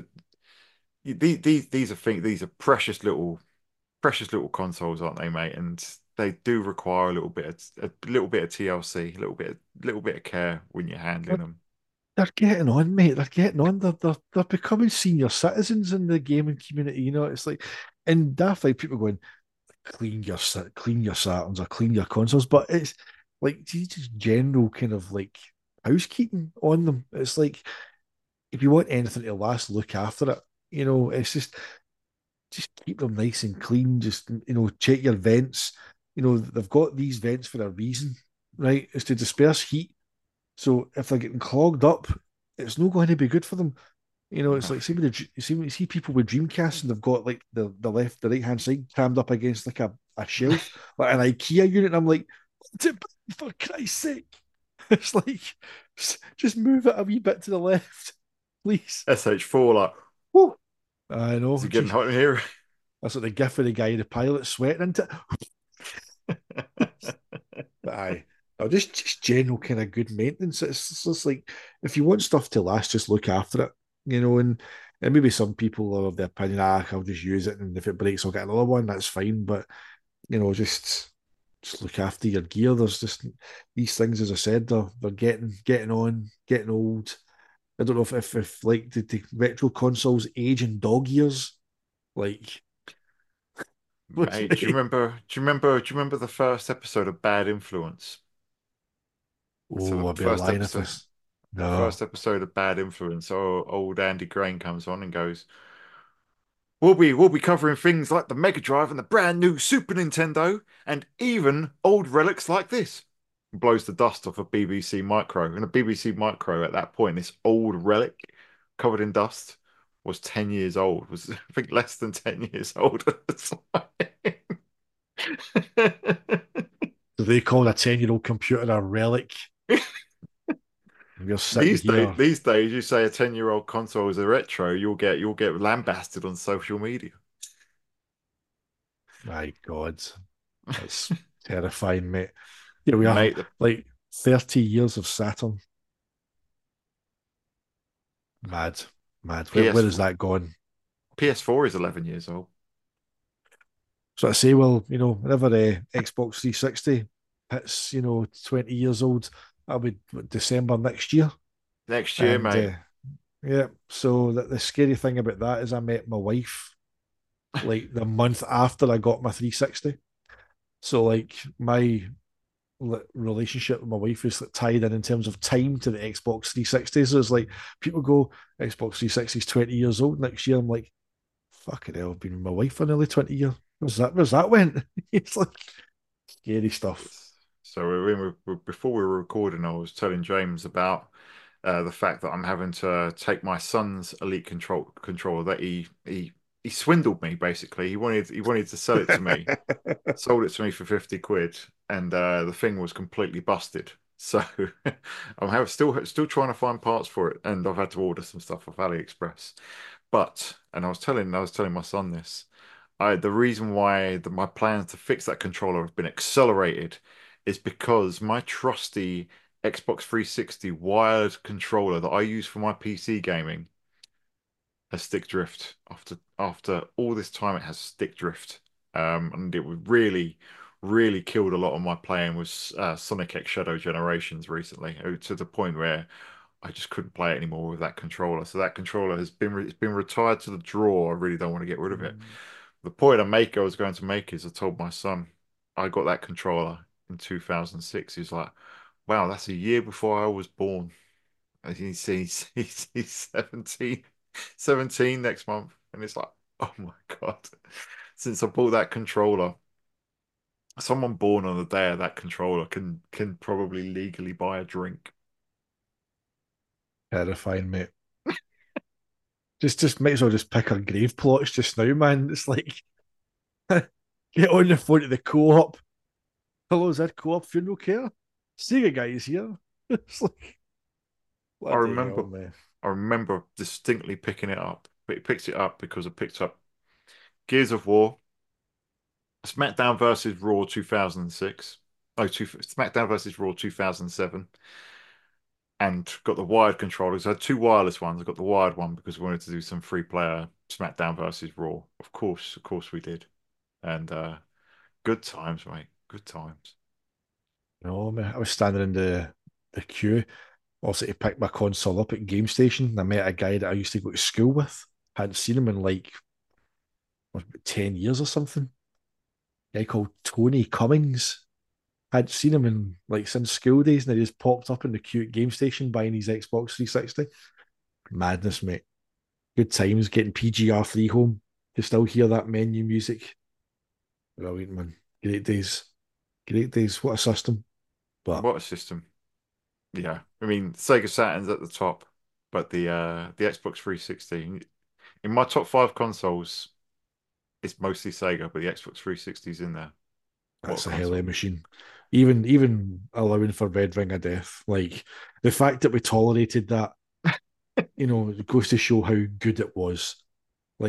these are precious little consoles, aren't they, mate? And they do require a little bit of TLC, a little bit of care when you're handling them. They're getting on, mate. They're getting on. They're becoming senior citizens in the gaming community. It's like, and daft like people going, clean your Saturns or clean your consoles, but it's like just general kind of like housekeeping on them. It's like if you want anything to last, look after it. It's just keep them nice and clean. Just check your vents. They've got these vents for a reason, right? It's to disperse heat. So if they're getting clogged up, it's not going to be good for them. It's No. like see people with Dreamcast and they've got like the right hand side crammed up against like a shelf, like an IKEA unit. And I'm like, what's it for Christ's sake? It's like just move it a wee bit to the left, please. SH4, like, Whew. I know. is it getting Gee, hot in here? that's like the gif of the guy, the pilot sweating into it. But aye. or just general kind of good maintenance. It's just like if you want stuff to last, just look after it, and maybe some people are of the opinion, I'll just use it, and if it breaks, I'll get another one. That's fine, but just look after your gear. There's just these things, as I said, they're getting on, getting old. I don't know if like the retro consoles age in dog years, like what's Mate, do you me? remember? Do you remember the first episode of Bad Influence? So Oh, the I'd be a first lion if episode, this. the No. first episode of Bad Influence. Oh, old Andy Crane comes on and goes, we'll be covering things like the Mega Drive and the brand new Super Nintendo, and even old relics like this. Blows the dust off a BBC Micro, and a BBC Micro at that point, this old relic covered in dust, was 10 years old. Was I think less than 10 years old at the time. Do they call a 10-year-old computer a relic? We're sitting These days, here. these days, you say a 10-year-old console is a retro, you'll get lambasted on social media. My God, that's terrifying, mate. Yeah, we are Mate, the like 30 years of Saturn. Mad, mad. Where is PS4 that gone? PS4 is 11 years old. So I say, well, whenever Xbox 360 hits, 20 years old, that'll be December next year. Next year, And mate. yeah, so the scary thing about that is I met my wife like the month after I got my 360. So like my relationship with my wife is like tied in terms of time to the Xbox 360. So it's like people go, Xbox 360 is 20 years old next year. I'm like, fucking hell, I've been with my wife for nearly 20 years. Where's that went? It's like scary stuff. So before we were recording, I was telling James about the fact that I'm having to take my son's Elite controller that he swindled me basically. He wanted to sell it to me, sold it to me for 50 quid, and the thing was completely busted. So still trying to find parts for it, and I've had to order some stuff off AliExpress. And I was telling my son this. The reason why my plans to fix that controller have been accelerated is because my trusty Xbox 360 wired controller that I use for my PC gaming has stick drift. After all this time, it has stick drift, and it would really killed a lot of my playing with Sonic X Shadow Generations recently, to the point where I just couldn't play it anymore with that controller. So that controller it's been retired to the drawer. I really don't want to get rid of it. The point I was going to make is I told my son I got that controller in 2006. He's like, wow, that's a year before I was born. And he's 17 next month. And it's like, oh my God. Since I bought that controller, someone born on the day of that controller can probably legally buy a drink. Terrifying, mate. Just might as well just pick our grave plots just now, man. It's like get on the phone to the co-op. Hello, is that co-op funeral care? Sega guys here. It's like I bloody hell, remember man. I remember distinctly picking it up. But it picked it up because I picked up Gears of War, SmackDown versus Raw 2006. Oh, SmackDown versus Raw 2007, and got the wired controllers. I had two wireless ones. I got the wired one because we wanted to do some free player SmackDown versus Raw. Of course we did. And good times, mate. Good times. No, man. I was standing in the queue also to pick my console up at Game Station. And I met a guy that I used to go to school with. Hadn't seen him in like what, about 10 years or something. A guy called Tony Cummings. I'd seen him in like since school days, and he just popped up in the queue at Game Station buying his Xbox 360. Madness, mate. Good times getting PGR3 home. You still hear that menu music. Brilliant, man. Great days. Great days. What a system. But What a system. Yeah. I mean, Sega Saturn's at the top, but the Xbox 360 in my top five consoles, it's mostly Sega, but the Xbox 360 is in there. What a that's a hell of a console. machine. Even allowing for Red Ring of Death, like the fact that we tolerated that, it goes to show how good it was. Like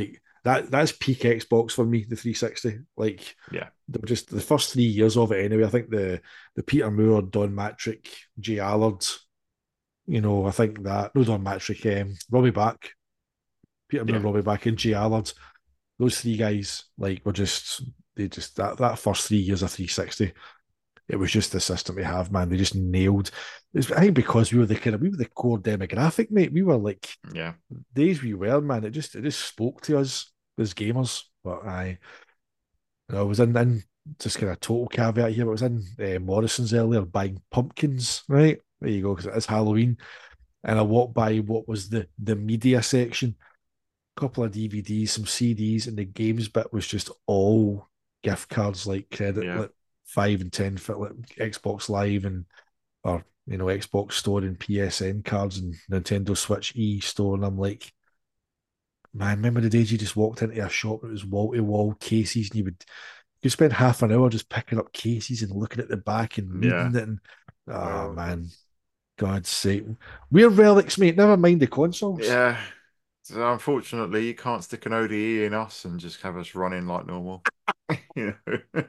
that's peak Xbox for me, the 360. Like Yeah, they were just the first 3 years of it anyway. I think the Peter Moore, Don Matrick, Jay Allard, I think that no Don Matrick, Robbie Back, Peter Moore, yeah, Robbie Back, and Jay Allard. Those three guys like were just they just that first 3 years of 360. It was just the system to have, man. They just nailed. I think because we were the core demographic, mate. We were like yeah, days we were, man. It just spoke to us as gamers. But I was in just kind of total caveat here. I was in Morrison's earlier buying pumpkins, right? There you go, because it is Halloween, and I walked by what was the media section, a couple of DVDs, some CDs, and the games bit was just all gift cards, like credit, yeah. like 5 and 10 for like Xbox Live and or Xbox Store and PSN cards and Nintendo Switch E Store, and I'm like, man, remember the days you just walked into a shop that was wall to wall cases, and you spend half an hour just picking up cases and looking at the back and Yeah. reading it, and Oh, man, God's sake, we're relics, mate. Never mind the consoles. yeah. So unfortunately, you can't stick an ODE in us and just have us running like normal. You know.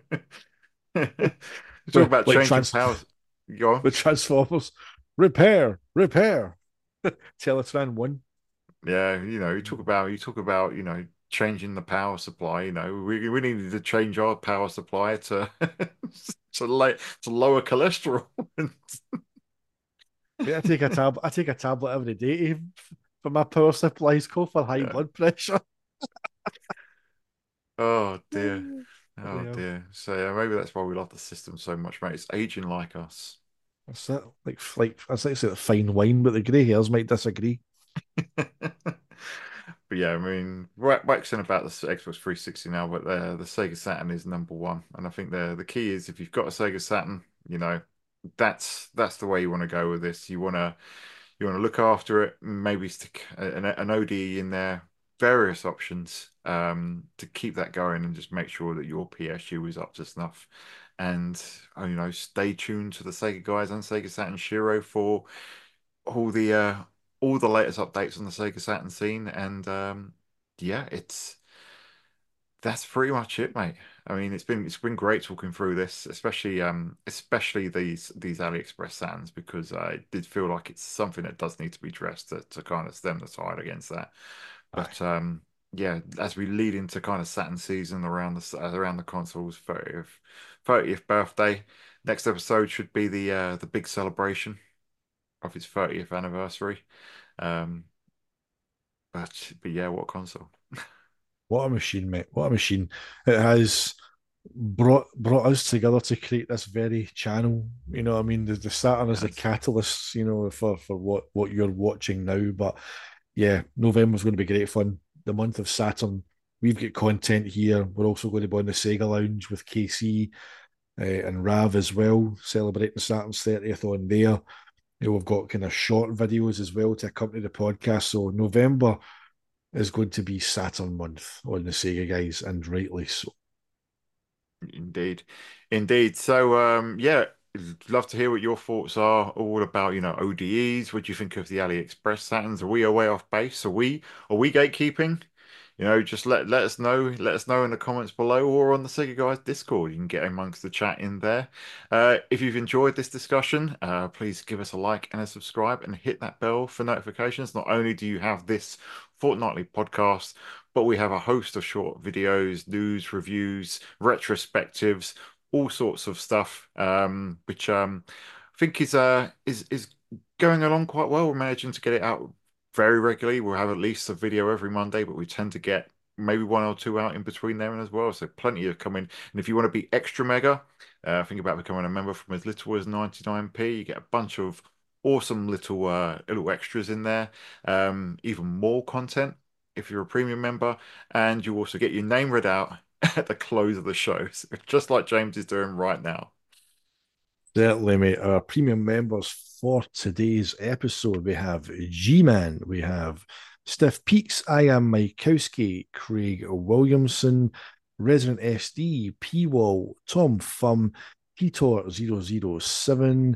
Talk With about like changing powers. Go on. the Transformers, repair, Teletran 1. Yeah, you talk about changing the power supply. We needed to change our power supply to to lower cholesterol. Mate, I take a tablet every day for my power supplies call for high Yeah. blood pressure. Oh dear. Oh Yeah, dear. So yeah, maybe that's why we love the system so much, mate. It's aging like us. that's it. Like I say, fine wine, but the grey hairs might disagree. But yeah, I mean, waxing about the Xbox 360 now, but the Sega Saturn is number one, and I think the key is if you've got a Sega Saturn, that's the way you want to go with this. You want to look after it, maybe stick an ODE in there, various options to keep that going, and just make sure that your PSU is up to snuff. And stay tuned to the Sega guys and Sega Saturn Shiro for all the uh all the latest updates on the Sega Saturn scene. And yeah, that's pretty much it, mate. I mean, it's been great talking through this, especially these AliExpress Saturns, because I did feel like it's something that does need to be addressed to kind of stem the tide against that. Aye. But yeah, as we lead into kind of Saturn season around the console's 30th birthday, next episode should be the big celebration of its 30th anniversary. Um, but yeah, what console? What a machine, mate! What a machine! It has brought us together to create this very channel. You know, what I mean, the Saturn is the Yes. catalyst. For what you're watching now. But yeah, November's going to be great fun. The month of Saturn. We've got content here. We're also going to be on the Sega Lounge with KC and Rav as well, celebrating Saturn's 30th on there. We've got kind of short videos as well to accompany the podcast. So November is going to be Saturn month on the Sega guys, and rightly so. Indeed, indeed. So, yeah, love to hear what your thoughts are all about, ODEs. What do you think of the AliExpress Saturns? Are we way off base? Are we gatekeeping? Just let us know. Let us know in the comments below or on the Sega Guys Discord. You can get amongst the chat in there. If you've enjoyed this discussion, please give us a like and a subscribe and hit that bell for notifications. Not only do you have this fortnightly podcast, but we have a host of short videos, news, reviews, retrospectives, all sorts of stuff, which I think is going along quite well. We're managing to get it out very regularly. We'll have at least a video every Monday, but we tend to get maybe one or two out in between there and as well. So plenty of coming. And if you want to be extra mega, think about becoming a member from as little as 99p. You get a bunch of awesome little extras in there. Even more content if you're a premium member, and you also get your name read out at the close of the show, so just like James is doing right now. Certainly, mate. Our premium members for today's episode, we have G-Man, we have Stiff Peaks, I am Mikowski, Craig Williamson, Resident SD, P-Wall, Tom Fum, Peter007,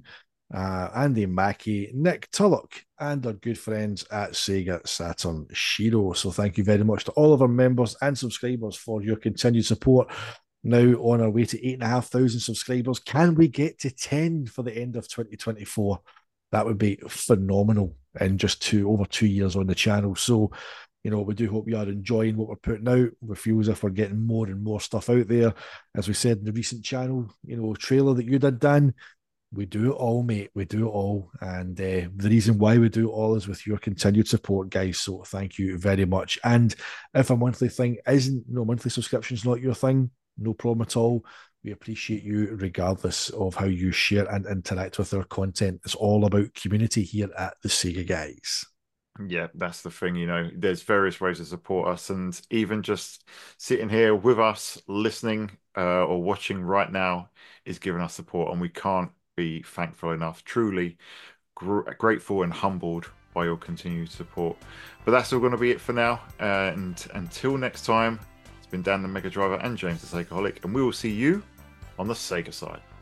Andy Mackey, Nick Tulloch, and our good friends at Sega Saturn Shiro. So thank you very much to all of our members and subscribers for your continued support. Now on our way to 8,500 subscribers. Can we get to 10 for the end of 2024? That would be phenomenal in just over 2 years on the channel. So, we do hope you are enjoying what we're putting out. We feel as if we're getting more and more stuff out there. As we said in the recent channel, trailer that you did, Dan, we do it all, mate. We do it all. And the reason why we do it all is with your continued support, guys. So thank you very much. And if a monthly thing isn't, monthly subscription's not your thing, no problem at all. We appreciate you regardless of how you share and interact with our content. It's all about community here at the Sega Guys. Yeah, that's the thing, there's various ways to support us, and even just sitting here with us, listening or watching right now is giving us support, and we can't be thankful enough. Truly grateful and humbled by your continued support. But that's all going to be it for now, and until next time, it's been Dan the Mega Driver and James the Sagaaholic, and we will see you on the Sega side.